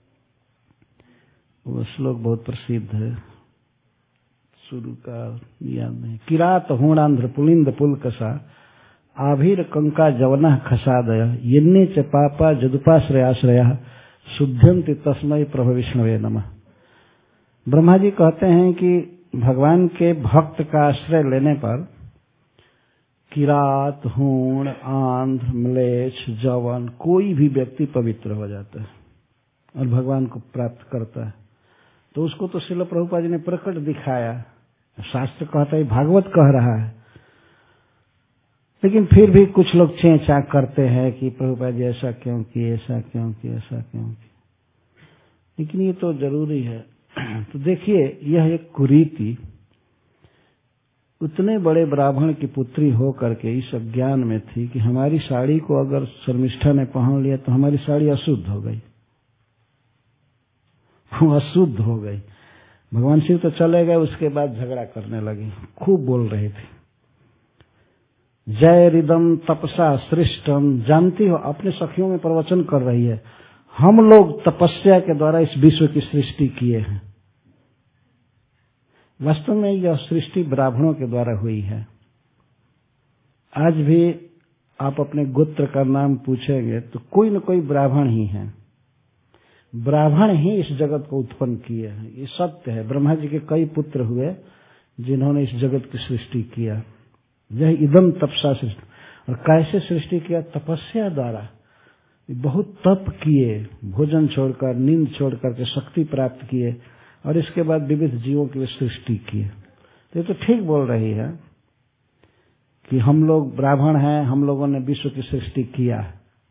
वो श्लोक बहुत प्रसिद्ध है, शुरू का याद नहीं। किरात हुणांध्र पुलिंद पुलकसा आभीर कंका जवना खसादय यन्ने च पापा जदुपाश्रयाश्रया शुद्धंति तस्मै प्रभु विष्णवे नमः। ब्रह्मा जी कहते हैं कि भगवान के भक्त का आश्रय लेने पर किरात, हूण, आंध्र, म्लेच्छ, जवन कोई भी व्यक्ति पवित्र हो जाता है और भगवान को प्राप्त करता है। तो उसको तो श्रील प्रभुपाद जी ने प्रकट दिखाया। शास्त्र कहता है, भागवत कह रहा है। लेकिन फिर भी कुछ लोग चेंचा करते हैं कि प्रभुपाद जी ऐसा क्यों किए, ऐसा क्यों किए, ऐसा क्यों किए। लेकिन ये तो जरूरी है। तो देखिए, यह एक कुरीति उतने बड़े ब्राह्मण की पुत्री हो करके इस अज्ञान में थी कि हमारी साड़ी को अगर शर्मिष्ठा ने पहन लिया तो हमारी साड़ी अशुद्ध हो गई, वो अशुद्ध हो गई। भगवान शिव तो चले गए, उसके बाद झगड़ा करने लगी, खूब बोल रही थी। जय रिदम तपसा सृष्टम, जानती हो अपने सखियों में प्रवचन कर रही है, हम लोग तपस्या के द्वारा इस विश्व की सृष्टि किए हैं। वास्तव में यह सृष्टि ब्राह्मणों के द्वारा हुई है। आज भी आप अपने गोत्र का नाम पूछेंगे तो कोई न कोई ब्राह्मण ही है। ब्राह्मण ही इस जगत को उत्पन्न किए हैं, ये सत्य है। ब्रह्मा जी के कई पुत्र हुए जिन्होंने इस जगत की सृष्टि किया। यह इदम तपसा सृष्टि, और कैसे सृष्टि किया? तपस्या द्वारा। बहुत तप किए, भोजन छोड़कर, नींद छोड़कर के शक्ति प्राप्त किए, और इसके बाद विविध जीवों की सृष्टि की। तो ये तो ठीक बोल रही है कि हम लोग ब्राह्मण हैं, हम लोगों ने विश्व की सृष्टि किया।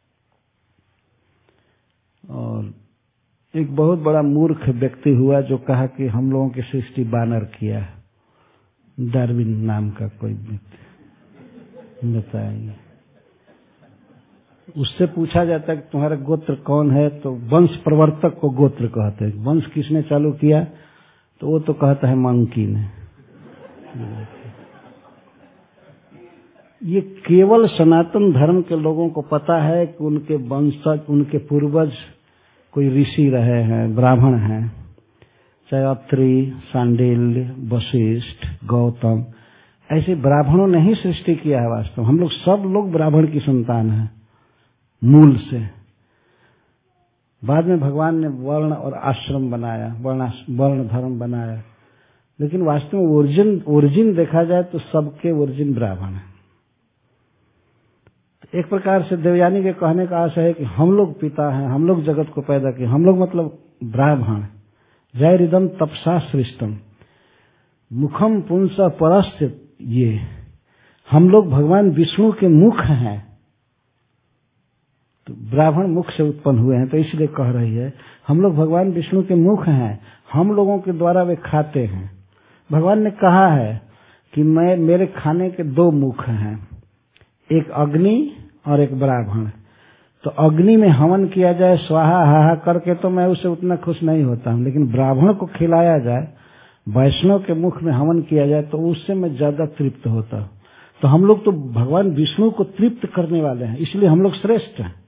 और एक बहुत बड़ा मूर्ख व्यक्ति हुआ जो कहा कि हम लोगों की सृष्टि बानर किया है। डार्विन नाम का कोई व्यक्ति, बताइए। उससे पूछा जाता है कि तुम्हारा गोत्र कौन है, तो वंश प्रवर्तक को गोत्र कहते हैं। वंश किसने चालू किया, तो वो तो कहता है मंकी ने। ये केवल सनातन धर्म के लोगों को पता है कि उनके वंशज, उनके पूर्वज कोई ऋषि रहे हैं, ब्राह्मण हैं, चाहे अत्रि, सांडिल्य, वशिष्ठ, गौतम, ऐसे ब्राह्मणों ने ही सृष्टि किया है। वास्तव हम लोग सब लोग ब्राह्मण की संतान हैं मूल से। बाद में भगवान ने वर्ण और आश्रम बनाया, वर्ण वर्ण धर्म बनाया, लेकिन वास्तव में ओरिजिन ओरिजिन देखा जाए तो सबके ओरिजिन ब्राह्मण है। एक प्रकार से देवयानी के कहने का आशय है कि हम लोग पिता हैं, हम लोग जगत को पैदा किए, हम लोग मतलब ब्राह्मण। जयरिदम तपसा सृष्टम मुखम पुंस परस्य, ये हम लोग भगवान विष्णु के मुख हैं। तो ब्राह्मण मुख से उत्पन्न हुए हैं, तो इसलिए कह रही है हम लोग भगवान विष्णु के मुख हैं, हम लोगों के द्वारा वे खाते हैं। भगवान ने कहा है कि मैं मेरे खाने के दो मुख हैं, एक अग्नि और एक ब्राह्मण। तो अग्नि में हवन किया जाए स्वाहा हाहा करके तो मैं उससे उतना खुश नहीं होता हूं, लेकिन ब्राह्मण को खिलाया जाए, वैष्णव के मुख में हवन किया जाए तो उससे मैं ज्यादा तृप्त होता हूं। तो हम लोग तो भगवान विष्णु को तृप्त करने वाले हैं, इसलिए हम लोग श्रेष्ठ हैं,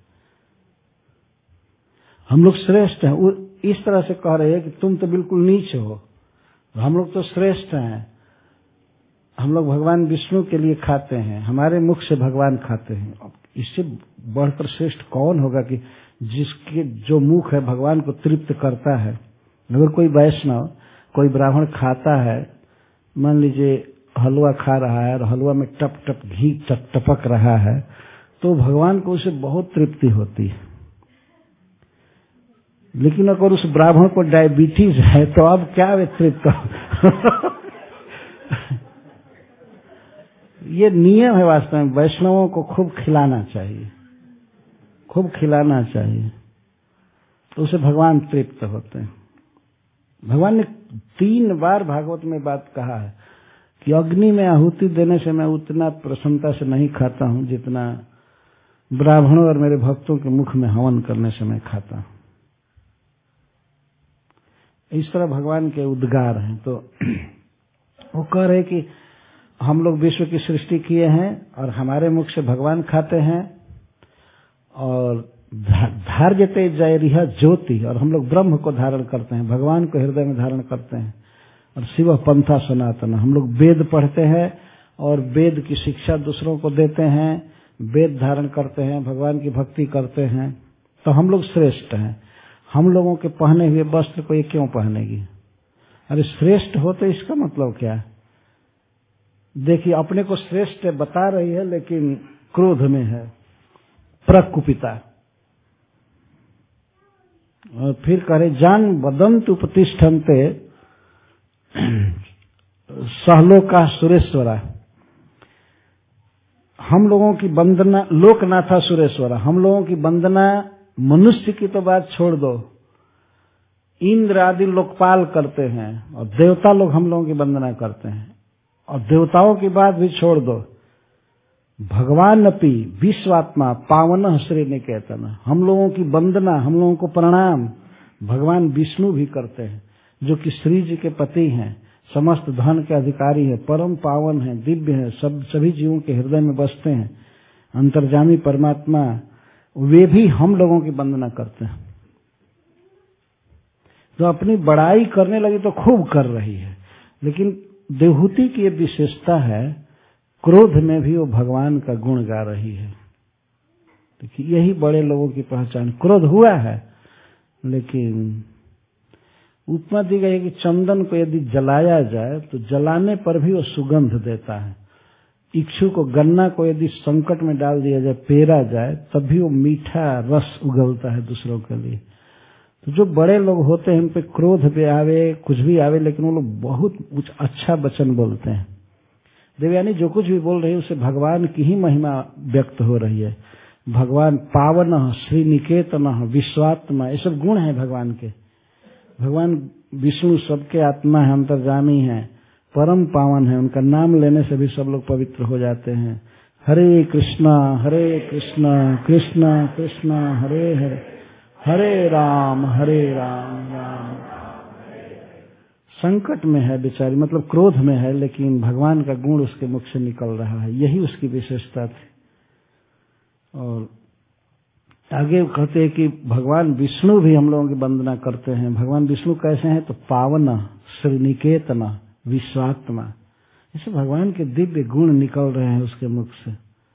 हम लोग श्रेष्ठ हैं। वो इस तरह से कह रहे हैं कि तुम तो बिल्कुल नीच हो, हम लोग तो श्रेष्ठ हैं, हम लोग भगवान विष्णु के लिए खाते हैं, हमारे मुख से भगवान खाते हैं। इससे बढ़कर श्रेष्ठ कौन होगा कि जिसके जो मुख है भगवान को तृप्त करता है। अगर कोई वैष्णव कोई ब्राह्मण खाता है, मान लीजिए हलवा खा रहा है और हलवा में टप टप घी टप टपक रहा है, तो भगवान को उसे बहुत तृप्ति होती है। लेकिन अगर उस ब्राह्मण को डायबिटीज है तो अब क्या वे तृप्त हो? ये नियम है वास्तव में, वैष्णवों को खूब खिलाना चाहिए, खूब खिलाना चाहिए, तो उसे भगवान तृप्त होते हैं। भगवान ने तीन बार भागवत में बात कहा है कि अग्नि में आहुति देने से मैं उतना प्रसन्नता से नहीं खाता हूं जितना ब्राह्मणों और मेरे भक्तों के मुख में हवन करने से मैं खाता हूं। इस तरह भगवान के उद्गार हैं। तो वो कह रहे कि हम लोग विश्व की सृष्टि किए हैं और हमारे मुख से भगवान खाते हैं, और धार्यते जयरिह ज्योति, और हम लोग ब्रह्म को धारण करते हैं, भगवान को हृदय में धारण करते हैं। और शिव पंथा सनातन, हम लोग वेद पढ़ते हैं और वेद की शिक्षा दूसरों को देते हैं, वेद धारण करते हैं, भगवान की भक्ति करते हैं, तो हम लोग श्रेष्ठ हैं। हम लोगों के पहने हुए वस्त्र को ये क्यों पहनेगी? अरे श्रेष्ठ हो तो इसका मतलब क्या है? देखिए अपने को श्रेष्ठ बता रही है लेकिन क्रोध में है, प्रकुपिता। और फिर कह रहे जान वदंत उपतिष्ठन्ते सहलोका सुरेश्वरा, हम लोगों की वंदना लोकनाथा सुरेश्वरा, हम लोगों की वंदना मनुष्य की तो बात छोड़ दो, इंद्र आदि लोकपाल करते हैं और देवता लोग हम लोगों की वंदना करते हैं, और देवताओं की बात भी छोड़ दो, भगवान अपि विश्वात्मा पावन श्री निकेतन, हम लोगों की वंदना, हम लोगों को प्रणाम भगवान विष्णु भी करते हैं, जो कि श्री जी के पति हैं, समस्त धन के अधिकारी हैं, परम पावन हैं, दिव्य हैं, सब सभी जीवों के हृदय में बसते हैं, अंतर्जामी परमात्मा, वे भी हम लोगों की वंदना करते हैं। तो अपनी बड़ाई करने लगी तो खूब कर रही है, लेकिन देवहूति की ये विशेषता है, क्रोध में भी वो भगवान का गुण गा रही है। देखिए यही बड़े लोगों की पहचान, क्रोध हुआ है लेकिन उपमा दी गई है कि चंदन को यदि जलाया जाए तो जलाने पर भी वो सुगंध देता है। इक्षु को, गन्ना को यदि संकट में डाल दिया जाए, पेरा जाए, तब भी वो मीठा रस उगलता है दूसरों के लिए। तो जो बड़े लोग होते हैं उन पे क्रोध भी आवे, कुछ भी आवे, लेकिन वो लोग बहुत कुछ अच्छा वचन बोलते हैं। देवयानी जो कुछ भी बोल रही है उसे भगवान की ही महिमा व्यक्त हो रही है। भगवान पावन, श्री निकेतन, विश्वात्मा, ये सब गुण है भगवान के। भगवान विष्णु सबके आत्मा है, अंतर्जामी है, परम पावन है, उनका नाम लेने से भी सब लोग पवित्र हो जाते हैं। हरे कृष्णा हरे कृष्णा कृष्णा कृष्णा हरे हरे, हरे राम हरे राम राम। संकट में है बेचारी, मतलब क्रोध में है, लेकिन भगवान का गुण उसके मुख से निकल रहा है, यही उसकी विशेषता थी। और आगे कहते हैं कि भगवान विष्णु भी हम लोगों की वंदना करते हैं। भगवान विष्णु कैसे हैं? तो पावन, श्रीनिकेतन, विश्वात्मा, इसे भगवान के दिव्य गुण निकल रहे हैं उसके मुख से।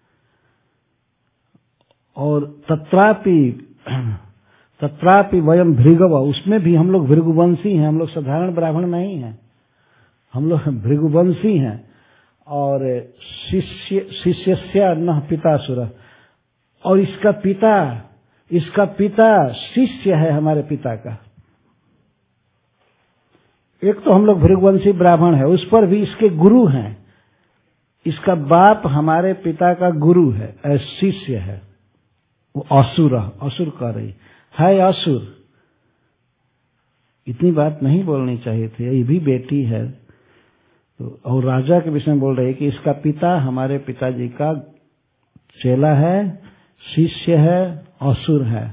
और तत्रापि तत्रापि वयम भृगव, उसमें भी हम लोग भृगुवंशी हैं, हम लोग साधारण ब्राह्मण नहीं हैं, हम लोग भृगुवंशी हैं। और शिष्य शिष्यस्य न पितासुर, और इसका पिता इसका पिता शिष्य है हमारे पिता का। एक तो हम लोग भृगुवंशी ब्राह्मण है, उस पर भी इसके गुरु हैं। इसका बाप हमारे पिता का गुरु है, शिष्य है। वो असुर असुर कह रही है, असुर। इतनी बात नहीं बोलनी चाहिए थी, ये भी बेटी है। तो और राजा के विषय में बोल रही है कि इसका पिता हमारे पिताजी का चेला है, शिष्य है, असुर है।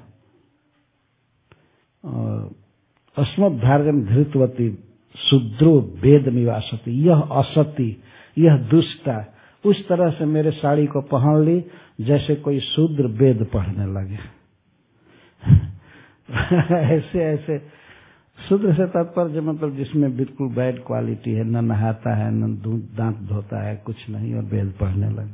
और अस्मद्धार्गम धृतवती शूद्रो वेद निवासती, यह असती, यह दुष्टा उस तरह से मेरे साड़ी को पहन ली जैसे कोई शूद्र वेद पढ़ने लगे। ऐसे ऐसे शूद्र से तात्पर्य मतलब जिसमें बिल्कुल बैड क्वालिटी है, न नहाता है, न दांत धोता है, कुछ नहीं, और वेद पढ़ने लगे।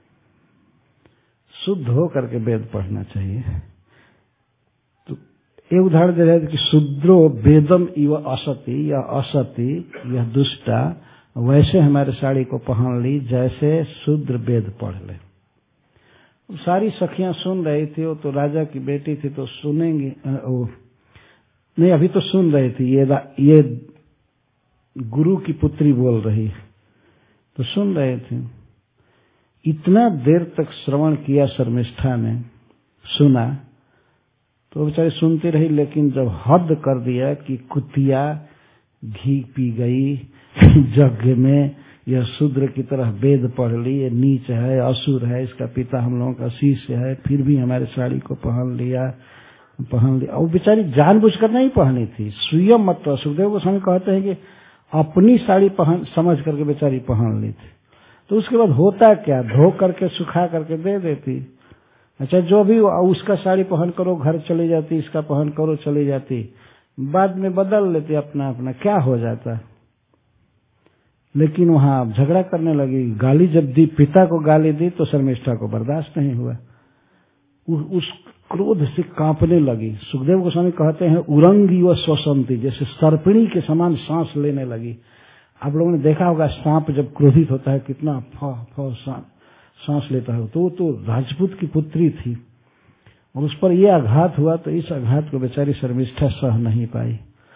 शुद्ध हो करके वेद पढ़ना चाहिए। तो ये उदाहरण दे रहे थे कि शूद्रो वेदम इव असति, यह असति, यह दुष्टा वैसे हमारे साड़ी को पहन ली जैसे शूद्र वेद पढ़ ले। सारी सखियां सुन रही थी, वो तो राजा की बेटी थी तो सुनेंगी, नहीं अभी तो सुन रही थी। ये ये गुरु की पुत्री बोल रही तो सुन रहे थे। इतना देर तक श्रवण किया शर्मिष्ठा ने, सुना तो बेचारी सुनती रही, लेकिन जब हद कर दिया कि कुतिया घी पी गई यज्ञ में, यह शूद्र की तरह वेद पढ़ ली, ये नीच है, असुर है, इसका पिता हम लोगों का शिष्य है, फिर भी हमारे साड़ी को पहन लिया पहन लिया और बेचारी जानबूझकर नहीं पहनी थी। स्वयं मत सुखदेव गोस्वामी कहते हैं कि अपनी साड़ी पहन समझ करके बेचारी पहन ली थी। तो उसके बाद होता क्या, धो करके सुखा करके दे देती। अच्छा जो भी उसका साड़ी पहन करो घर चली जाती, इसका पहन करो चली जाती, बाद में बदल लेती अपना अपना, क्या हो जाता। लेकिन वहां झगड़ा करने लगी, गाली जब दी, पिता को गाली दी तो शर्मिष्ठा को बर्दाश्त नहीं हुआ, उस क्रोध से कांपने लगी। सुखदेव गोस्वामी कहते हैं उरंगी व श्वसंती, जैसे सर्पिणी के समान सांस लेने लगी। आप लोगों ने देखा होगा सांप जब क्रोधित होता है कितना फ फ सांस लेता है। तो तो राजपूत की पुत्री थी और उस पर यह आघात हुआ, तो इस आघात को बेचारी शर्मिष्ठा सह नहीं पाई,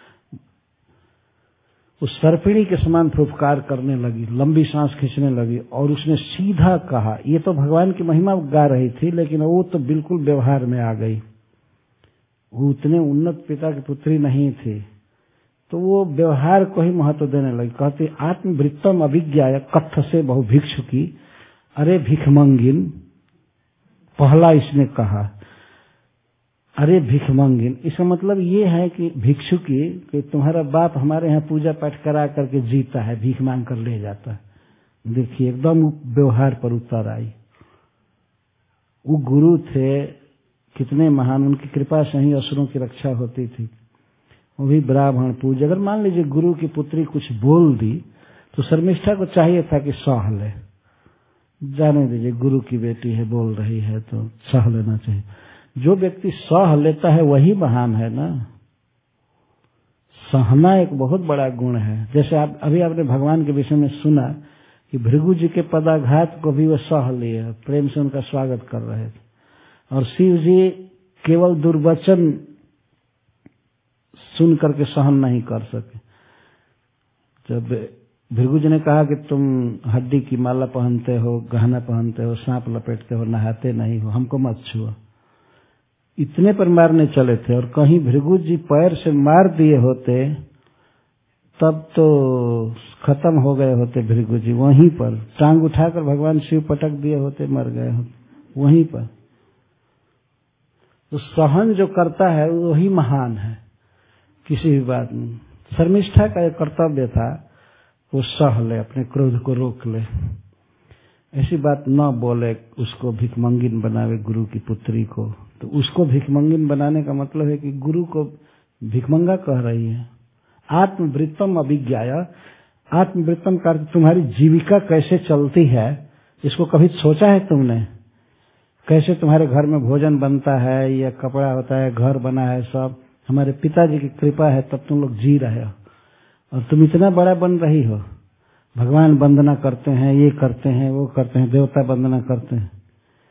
उस सर्पिणी के समान फुफकार करने लगी, लंबी सांस खींचने लगी और उसने सीधा कहा। ये तो भगवान की महिमा गा रही थी, लेकिन वो तो बिल्कुल व्यवहार में आ गई। वो उतने उन्नत पिता की पुत्री नहीं थी, तो वो व्यवहार को ही महत्व देने लगी। कहती आत्मवृत्तम अभिज्ञाय कथ से बहु भिक्षु की, अरे भिखमंगिन, पहला इसने कहा अरे भिखमंगिन। इसका मतलब ये है कि भिक्षु की कि तुम्हारा बाप हमारे यहाँ पूजा पाठ करा करके जीता है, भीख मांग कर ले जाता है। देखिए एकदम व्यवहार पर उतर आई। वो गुरु थे कितने महान, उनकी कृपा से ही असुरों की रक्षा होती थी, वो भी ब्राह्मण पूज्य। अगर मान लीजिए गुरु की पुत्री कुछ बोल दी तो शर्मिष्ठा को चाहिए था कि सह ले, जाने दीजिए गुरु की बेटी है बोल रही है तो सह लेना चाहिए। जो व्यक्ति सह लेता है वही महान है ना। सहना एक बहुत बड़ा गुण है। जैसे आप अभी आपने भगवान के विषय में सुना कि भृगु जी के पदाघात को भी वह सह लिए, प्रेम से उनका स्वागत कर रहे थे। और शिव जी केवल दुर्वचन सुन करके सहन नहीं कर सके। जब भृगु जी ने कहा कि तुम हड्डी की माला पहनते हो, गहना पहनते हो, सांप लपेटते हो, नहाते नहीं हो, हमको मत छुओ, इतने पर मारने चले थे। और कहीं भृगु जी पैर से मार दिए होते तब तो खत्म हो गए होते भृगु जी। वहीं पर टांग उठाकर भगवान शिव पटक दिए होते, मर गए होते वहीं पर। तो सहन जो करता है वही महान है किसी भी बात में। शर्मिष्ठा का एक कर्तव्य था वो सह ले, अपने क्रोध को रोक ले, ऐसी बात न बोले, उसको भिखमंगिन बनावे गुरु की पुत्री को। तो उसको भिखमंगिन बनाने का मतलब है कि गुरु को भिखमंगा कह रही है। आत्मवृत्तम अभिज्ञाय, आत्मवृत्तम का तुम्हारी जीविका कैसे चलती है इसको कभी सोचा है तुमने? कैसे तुम्हारे घर में भोजन बनता है या कपड़ा होता है, घर बना है, सब हमारे पिताजी की कृपा है तब तुम लोग जी रहे हो। और तुम इतना बड़ा बन रही हो, भगवान वंदना करते हैं, ये करते हैं, वो करते हैं, देवता वंदना करते हैं।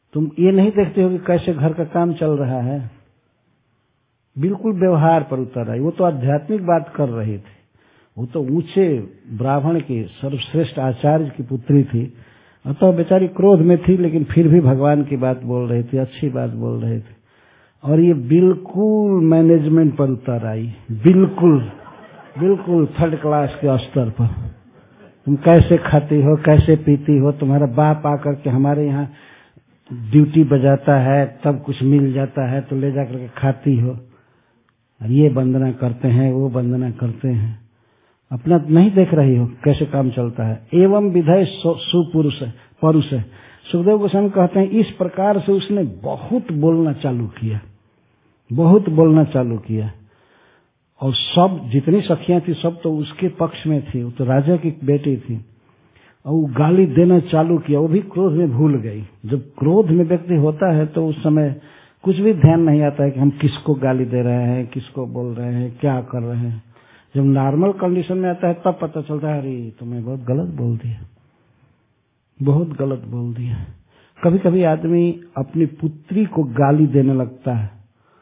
तुम ये नहीं देखते हो कि कैसे घर का काम चल रहा है। बिल्कुल व्यवहार पर उतर आई। वो तो आध्यात्मिक बात कर रहे थे, वो तो ऊंचे ब्राह्मण की सर्वश्रेष्ठ आचार्य की पुत्री थी, अतः बेचारी क्रोध में थी, लेकिन फिर भी भगवान की बात बोल रही थी, अच्छी बात बोल रहे थे। और ये बिल्कुल मैनेजमेंट पर उतर आई, बिल्कुल बिल्कुल थर्ड क्लास के स्तर पर। तुम कैसे खाती हो, कैसे पीती हो, तुम्हारा बाप आकर के हमारे यहाँ ड्यूटी बजाता है, तब कुछ मिल जाता है तो ले जाकर के खाती हो। और ये वंदना करते हैं, वो वंदना करते हैं, अपना नहीं देख रही हो कैसे काम चलता है। एवं विधय सुपुरुष है, परुष है। सुखदेव गोस्वामी कहते हैं इस प्रकार से उसने बहुत बोलना चालू किया, बहुत बोलना चालू किया। और सब जितनी सखियां थी सब तो उसके पक्ष में थी, वो तो राजा की बेटी थी। और वो गाली देना चालू किया, वो भी क्रोध में भूल गई। जब क्रोध में व्यक्ति होता है तो उस समय कुछ भी ध्यान नहीं आता है कि हम किसको गाली दे रहे हैं, किसको बोल रहे हैं, क्या कर रहे हैं। जब नॉर्मल कंडीशन में आता है तब पता चलता है अरे तुमने बहुत गलत बोल दिया, बहुत गलत बोल दिया। कभी कभी आदमी अपनी पुत्री को गाली देने लगता है,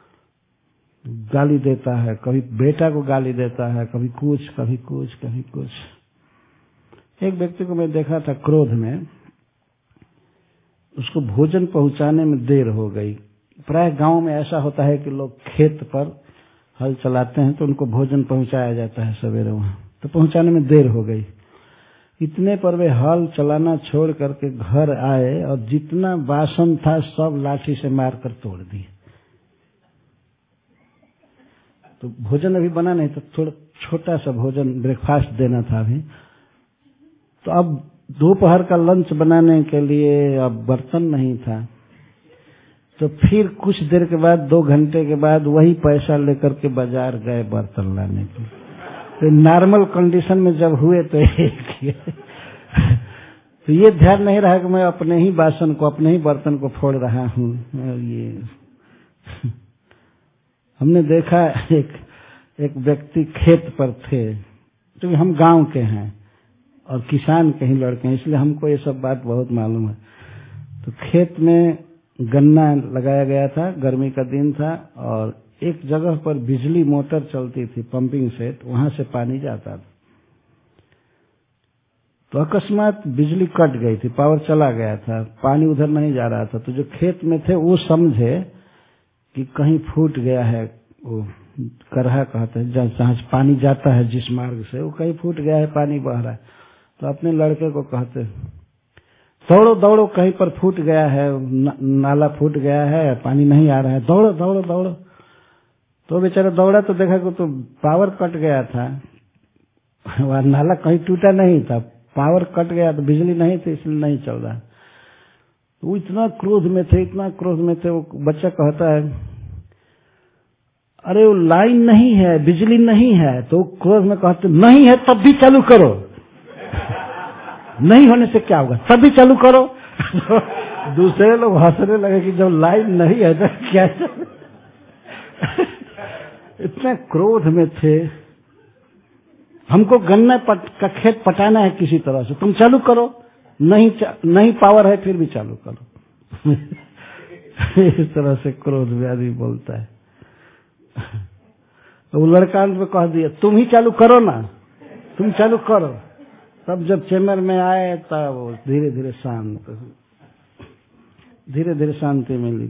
गाली देता है, कभी बेटा को गाली देता है, कभी कुछ कभी कुछ कभी कुछ। एक व्यक्ति को मैं देखा था क्रोध में, उसको भोजन पहुंचाने में देर हो गई। प्राय गांव में ऐसा होता है कि लोग खेत पर हल चलाते हैं तो उनको भोजन पहुंचाया जाता है सवेरे वहां, तो पहुंचाने में देर हो गई। इतने पर वे हल चलाना छोड़ करके घर आए और जितना बासन था सब लाठी से मारकर तोड़ दिए। तो भोजन अभी बना नहीं था, थोड़ा छोटा सा भोजन ब्रेकफास्ट देना था अभी। तो अब दोपहर का लंच बनाने के लिए अब बर्तन नहीं था, तो फिर कुछ देर के बाद, दो घंटे के बाद वही पैसा लेकर के बाजार गए बर्तन लाने के। तो नॉर्मल कंडीशन में जब हुए तो एक तो ये ध्यान नहीं रहा कि मैं अपने ही बासन को, अपने ही बर्तन को फोड़ रहा हूँ। ये हमने देखा एक एक व्यक्ति खेत पर थे, क्योंकि हम गांव के हैं और किसान के ही लड़के हैं, इसलिए हमको ये सब बात बहुत मालूम है। तो खेत में गन्ना लगाया गया था, गर्मी का दिन था, और एक जगह पर बिजली मोटर चलती थी, पंपिंग सेट, वहां से पानी जाता था। तो अकस्मात बिजली कट गई थी, पावर चला गया था, पानी उधर नहीं जा रहा था। तो जो खेत में थे वो समझे कि कहीं फूट गया है, वो करहा कहते हैं, जहाँ पानी जाता है जिस मार्ग से, वो कहीं फूट गया है, पानी बह रहा है। तो अपने लड़के को कहते दौड़ो दौड़ो, कहीं पर फूट गया है, नाला फूट गया है, पानी नहीं आ रहा है, दौड़ो दौड़ो दौड़ो। तो बेचारा दौड़ा तो देखा कि तो पावर कट गया था, वह नाला कहीं टूटा नहीं था, पावर कट गया, तो बिजली नहीं थी इसलिए नहीं चल रहा। वो इतना क्रोध में थे, इतना क्रोध में थे। वो बच्चा कहता है अरे वो लाइन नहीं है, बिजली नहीं है। तो क्रोध में कहते नहीं है तब भी चालू करो, नहीं होने से क्या होगा, तब भी चालू करो। दूसरे लोग हंसने लगे कि जब लाइन नहीं है तो क्या। इतना क्रोध में थे। हमको गन्ना पट, का खेत पटाना है किसी तरह से, तुम चालू करो। नहीं नहीं पावर है फिर भी चालू करो। इस तरह से क्रोध में आदमी बोलता है। तो वो लड़का में कह दिया तुम ही चालू करो ना, तुम चालू करो। तब जब चेम्बर में आए तब धीरे धीरे शांत, धीरे धीरे शांति मिली।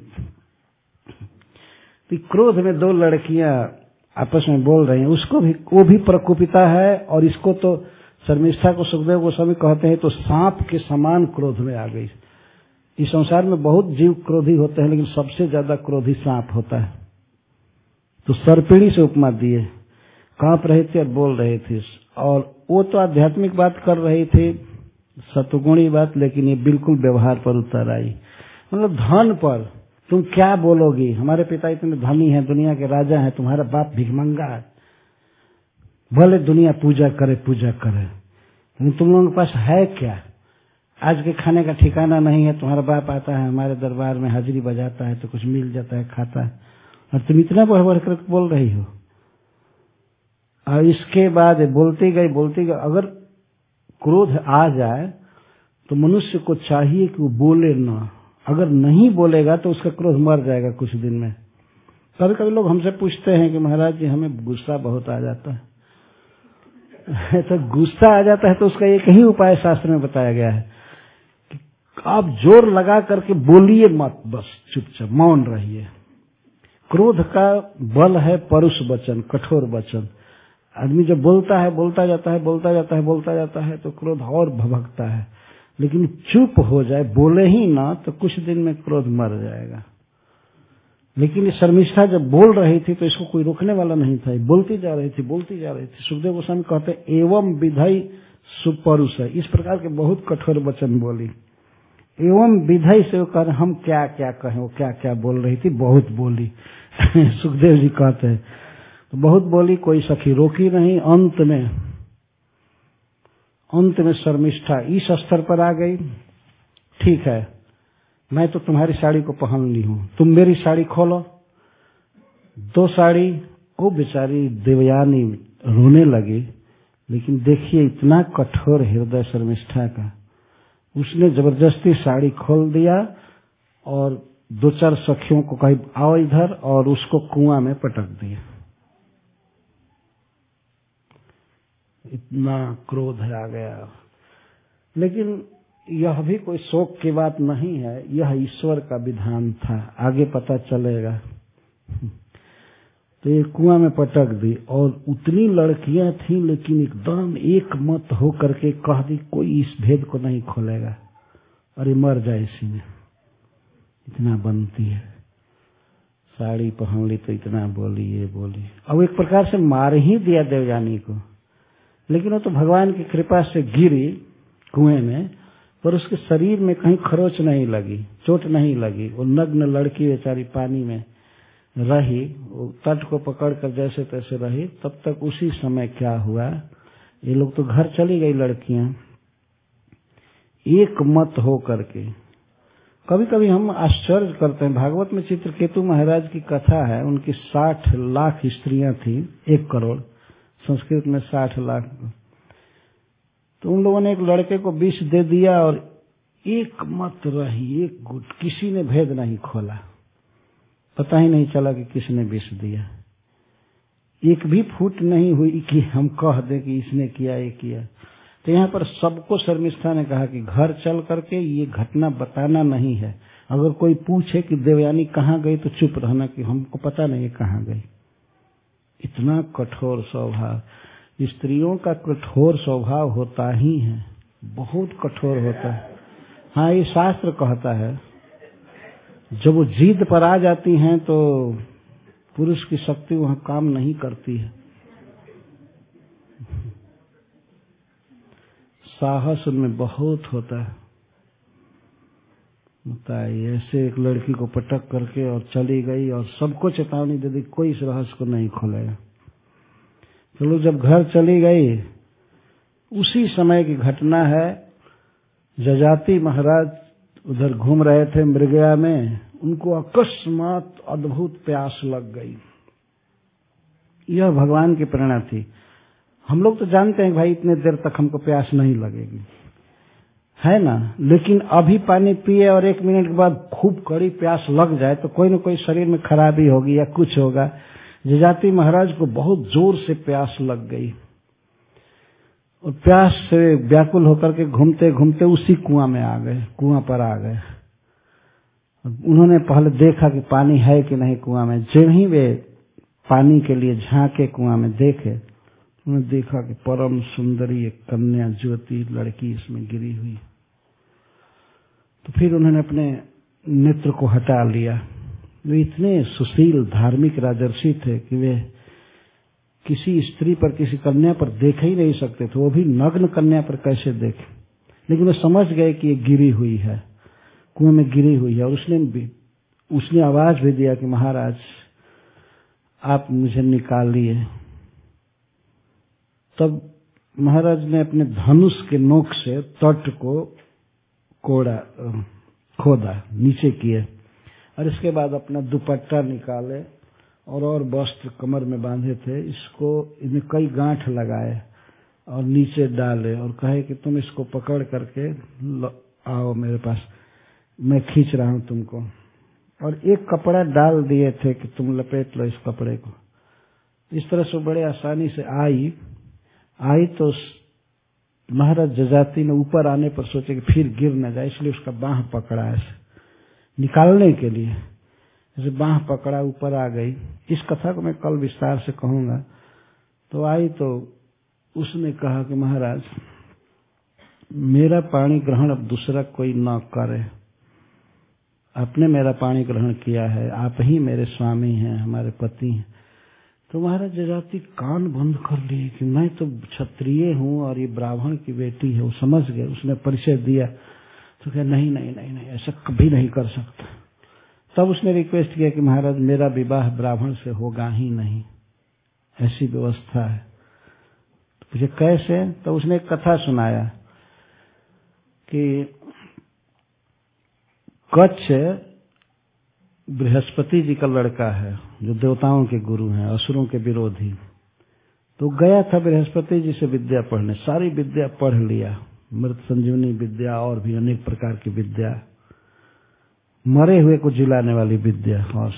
तो क्रोध में दो लड़कियां आपस में बोल रही हैं, उसको भी, वो भी प्रकोपिता है, और इसको तो शर्मिष्ठा को सुखदेव गोस्वामी कहते हैं तो सांप के समान क्रोध में आ गई। इस संसार में बहुत जीव क्रोधी होते हैं, लेकिन सबसे ज्यादा क्रोधी सांप होता है। तो सर्पिणी से उपमा दिए, कांप रहे थे और बोल रहे थे। और वो तो आध्यात्मिक बात कर रही थी, सतगुणी बात, लेकिन ये बिल्कुल व्यवहार पर उतर आई। मतलब धन पर तुम क्या बोलोगी, हमारे पिता इतने धनी हैं, दुनिया के राजा हैं, तुम्हारा बाप भिखमंगा है। भले दुनिया पूजा करे पूजा करे, लेकिन तुम लोगों के पास है क्या? आज के खाने का ठिकाना नहीं है। तुम्हारा बाप आता है हमारे दरबार में, हाजिरी बजाता है तो कुछ मिल जाता है, खाता है, और तुम इतना बढ़ बढ़ कर बोल रही हो। और इसके बाद बोलती गई बोलती गई। अगर क्रोध आ जाए तो मनुष्य को चाहिए कि वो बोले ना, अगर नहीं बोलेगा तो उसका क्रोध मर जाएगा कुछ दिन में। कभी कभी लोग हमसे पूछते हैं कि महाराज जी हमें गुस्सा बहुत आ जाता है। तो गुस्सा आ जाता है तो उसका एक ही उपाय शास्त्र में बताया गया है कि आप जोर लगा करके बोलिए मत, बस चुपचाप मौन रहिए। क्रोध का बल है परुष वचन, कठोर वचन। आदमी जब बोलता है बोलता जाता है बोलता जाता है बोलता जाता है तो क्रोध और भभकता है। लेकिन चुप हो जाए, बोले ही ना, तो कुछ दिन में क्रोध मर जाएगा। लेकिन ये शर्मिष्ठा जब बोल रही थी तो इसको कोई रोकने वाला नहीं था, बोलती जा रही थी बोलती जा रही थी। सुखदेव गोस्वामी कहते हैं एवं विधई सुपरुष है, इस प्रकार के बहुत कठोर वचन बोली। एवं विधई से कर हम क्या क्या कहें, वो क्या क्या बोल रही थी, बहुत बोली। सुखदेव जी कहते हैं तो बहुत बोली, कोई सखी रोकी नहीं। अंत में अंत में शर्मिष्ठा इस स्तर पर आ गई, ठीक है मैं तो तुम्हारी साड़ी को पहन ली हूं, तुम मेरी साड़ी खोलो। दो साड़ी, वो बेचारी देवयानी रोने लगी। लेकिन देखिए इतना कठोर हृदय शर्मिष्ठा का, उसने जबरदस्ती साड़ी खोल दिया और दो चार सखियों को कही आओ इधर, और उसको कुआं में पटक दिया। इतना क्रोध आ गया। लेकिन यह भी कोई शोक की बात नहीं है, यह ईश्वर का विधान था, आगे पता चलेगा। तो ये कुआं में पटक दी और उतनी लड़कियां थीं लेकिन एकदम एक मत हो करके कह दी कोई इस भेद को नहीं खोलेगा, अरे मर जाए इसी में। इतना बनती है, साड़ी पहन ली तो इतना बोली ये बोली। अब एक प्रकार से मार ही दिया देवयानी को, लेकिन वो तो भगवान की कृपा से गिरी कुएं में, पर उसके शरीर में कहीं खरोच नहीं लगी, चोट नहीं लगी। वो नग्न लड़की बेचारी पानी में रही, वो तट को पकड़कर जैसे तैसे रही। तब तक उसी समय क्या हुआ, ये लोग तो घर चली गई लड़कियां एक मत हो करके। कभी कभी हम आश्चर्य करते हैं, भागवत में चित्रकेतु महाराज की कथा है, उनकी साठ लाख स्त्रियां थी, एक करोड़, संस्कृत में साठ लाख। तो उन लोगों ने एक लड़के को विष दे दिया और एक मत रही, एक गुट, किसी ने भेद नहीं खोला, पता ही नहीं चला कि किसने विष दिया। एक भी फूट नहीं हुई कि हम कह दें कि इसने किया ये किया। तो यहाँ पर सबको शर्मिष्ठा ने कहा कि घर चल करके ये घटना बताना नहीं है। अगर कोई पूछे कि देवयानी कहाँ गई तो चुप रहना कि हमको पता नहीं कहाँ गई। इतना कठोर स्वभाव, स्त्रियों का कठोर स्वभाव होता ही है, बहुत कठोर होता है। हाँ, ये शास्त्र कहता है जब वो जिद पर आ जाती हैं तो पुरुष की शक्ति वहां काम नहीं करती है। साहस उनमें बहुत होता है। बताइए, ऐसे एक लड़की को पटक करके और चली गई और सबको चेतावनी दे दी कोई इस रहस्य को नहीं खोलेगा। चलो, जब घर चली गई उसी समय की घटना है। जजाति महाराज उधर घूम रहे थे मृगया में, उनको अकस्मात अद्भुत प्यास लग गई। यह भगवान की प्रेरणा थी। हम लोग तो जानते हैं भाई इतने देर तक हमको प्यास नहीं लगेगी, है ना, लेकिन अभी पानी पिए और एक मिनट के बाद खूब कड़ी प्यास लग जाए तो कोई न कोई शरीर में खराबी होगी या कुछ होगा। जजाति महाराज को बहुत जोर से प्यास लग गई और प्यास से व्याकुल होकर के घूमते घूमते उसी कुआं में आ गए, कुआं पर आ गए। उन्होंने पहले देखा कि पानी है कि नहीं कुआं में। जब ही वे पानी के लिए झांके कुआं में देखे, उन्होंने देखा कि परम सुंदरी एक कन्या ज्योति लड़की इसमें गिरी हुई। तो फिर उन्होंने अपने नेत्र को हटा लिया। वे इतने सुशील धार्मिक राजर्षि थे कि वे किसी स्त्री पर, किसी कन्या पर देख ही नहीं सकते थे, वो भी नग्न कन्या पर कैसे देखे। लेकिन वे समझ गए कि ये गिरी हुई है, कुएं में गिरी हुई है। और उसने भी उसने आवाज भी दिया कि महाराज आप मुझे निकालिए। तब महाराज ने अपने धनुष के नोक से तट को कोड़ा खोदा, नीचे किए, और इसके बाद अपना दुपट्टा निकाले और और वस्त्र कमर में बांधे थे, इसको इनमें कई गांठ लगाए और नीचे डाले और कहे कि तुम इसको पकड़ करके आओ मेरे पास। मैं खींच रहा हूं तुमको, और एक कपड़ा डाल दिए थे कि तुम लपेट लो इस कपड़े को। इस तरह से बड़े आसानी से आई आई तो महाराज जजाति ने ऊपर आने पर सोचे कि फिर गिर न जाए, इसलिए उसका बांह पकड़ा ऐसे निकालने के लिए, जैसे बांह पकड़ा ऊपर आ गई। इस कथा को मैं कल विस्तार से कहूंगा। तो आई तो उसने कहा कि महाराज मेरा पानी ग्रहण अब दूसरा कोई न करे, आपने मेरा पानी ग्रहण किया है, आप ही मेरे स्वामी हैं, हमारे पति हैं। तो महाराज जजाति कान बंद कर लिए कि मैं तो क्षत्रिय हूं और ये ब्राह्मण की बेटी है। वो समझ गए, उसने परिचय दिया तो कहा नहीं नहीं नहीं नहीं ऐसा कभी नहीं कर सकता। तब उसने रिक्वेस्ट किया कि महाराज मेरा विवाह ब्राह्मण से होगा ही नहीं, ऐसी व्यवस्था है। तो पूछे कैसे? तो उसने एक कथा सुनाया कि कच्छ बृहस्पति जी का लड़का है जो देवताओं के गुरु हैं, असुरों के विरोधी। तो गया था बृहस्पति जी से विद्या पढ़ने, सारी विद्या पढ़ लिया, मृत संजीवनी विद्या और भी अनेक प्रकार की विद्या, मरे हुए को जिलाने वाली विद्या। और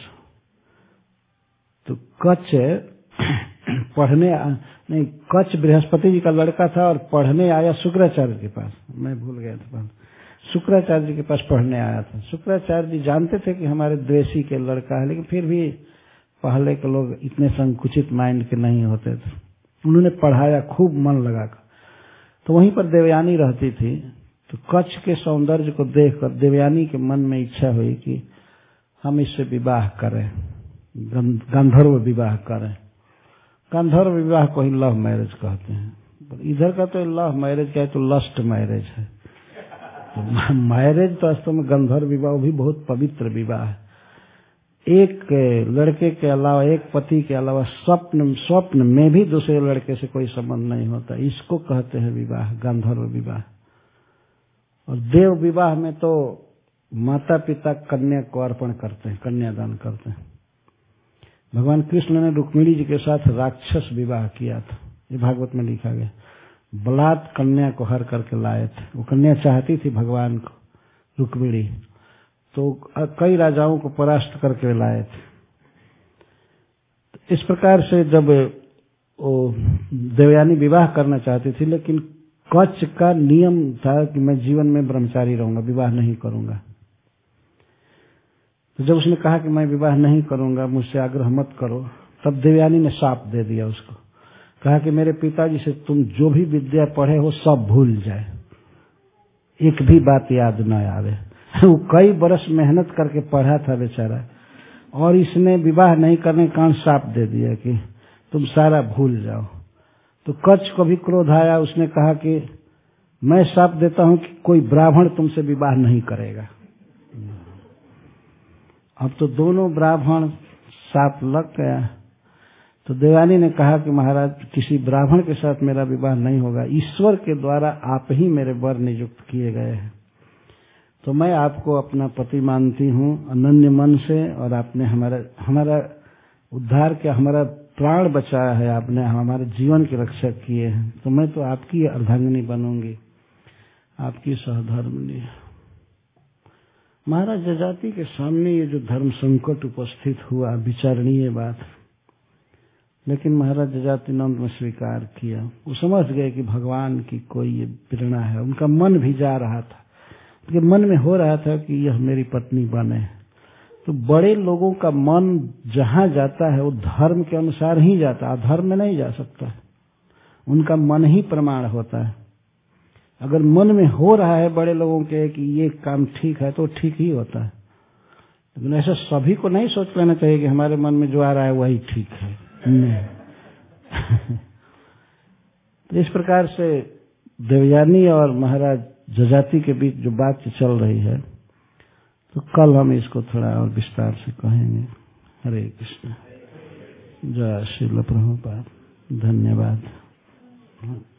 तो कच्छ पढ़ने नहीं, कच्छ बृहस्पति जी का लड़का था और पढ़ने आया शुक्राचार्य के पास। मैं भूल गया था, शुक्राचार्य जी के पास पढ़ने आया था। शुक्राचार्य जी जानते थे कि हमारे द्वेषी के लड़का है, लेकिन फिर भी पहले के लोग इतने संकुचित माइंड के नहीं होते थे। उन्होंने पढ़ाया खूब मन लगाकर। तो वहीं पर देवयानी रहती थी। तो कच्छ के सौंदर्य को देखकर देवयानी के मन में इच्छा हुई कि हम इससे विवाह करें, गंधर्व विवाह करें। गंधर्व विवाह को ही लव मैरिज कहते हैं। इधर का तो लव मैरिज क्या है, तो लस्ट मैरिज है। तो मैरिज तो वास्तव में गंधर्व विवाह भी बहुत पवित्र विवाह है। एक लड़के के अलावा, एक पति के अलावा स्वप्न स्वप्न में भी दूसरे लड़के से कोई संबंध नहीं होता। इसको कहते हैं विवाह, गंधर्व विवाह। और देव विवाह में तो माता पिता कन्या को अर्पण करते हैं, कन्यादान करते हैं। भगवान कृष्ण ने रुक्मिणी जी के साथ राक्षस विवाह किया था, ये भागवत में लिखा गया। बलात् कन्या को हर करके लाए थे। वो कन्या चाहती थी भगवान को, रुक्मिणी, तो कई राजाओं को परास्त करके लाए थे। इस प्रकार से जब वो देवयानी विवाह करना चाहती थी, लेकिन कच्छ का नियम था कि मैं जीवन में ब्रह्मचारी रहूंगा, विवाह नहीं करूंगा। तो जब उसने कहा कि मैं विवाह नहीं करूंगा, मुझसे आग्रह मत करो, तब देवयानी ने शाप दे दिया उसको। कहा कि मेरे पिताजी से तुम जो भी विद्या पढ़े हो सब भूल जाए, एक भी बात याद न आवे। वो कई बरस मेहनत करके पढ़ा था बेचारा, और इसने विवाह नहीं करने का कारण शाप दे दिया कि तुम सारा भूल जाओ। तो कच्छ को भी क्रोध आया। उसने कहा कि मैं शाप देता हूं कि कोई ब्राह्मण तुमसे विवाह नहीं करेगा। अब तो दोनों ब्राह्मण शाप लग गया। तो देवयानी ने कहा कि महाराज किसी ब्राह्मण के साथ मेरा विवाह नहीं होगा, ईश्वर के द्वारा आप ही मेरे वर नियुक्त किए गए हैं। तो मैं आपको अपना पति मानती हूँ अनन्य मन से, और आपने हमारा हमारा उद्धार किया, हमारा प्राण बचाया है, आपने हमारे जीवन की रक्षा किए हैं। तो मैं तो आपकी अर्धांगिनी बनूंगी, आपकी सहधर्मिणी। महाराज जजाति के सामने ये जो धर्म संकट उपस्थित हुआ, विचारणीय बात, लेकिन महाराज जजातिनंद ने स्वीकार किया। वो समझ गए कि भगवान की कोई ये प्रेरणा है। उनका मन भी जा रहा था, उनके मन में हो रहा था कि यह मेरी पत्नी बने। तो बड़े लोगों का मन जहां जाता है वो धर्म के अनुसार ही जाता है, अधर्म में नहीं जा सकता। उनका मन ही प्रमाण होता है। अगर मन में हो रहा है बड़े लोगों के कि ये काम ठीक है, तो ठीक ही होता है। लेकिन ऐसा सभी को नहीं सोच लेना चाहिए कि हमारे मन में जो आ रहा है वही ठीक है। नहीं। तो इस प्रकार से देवयानी और महाराज जजाति के बीच जो बात चल रही है, तो कल हम इसको थोड़ा और विस्तार से कहेंगे। हरे कृष्ण। जय श्रील प्रभुपाद। धन्यवाद।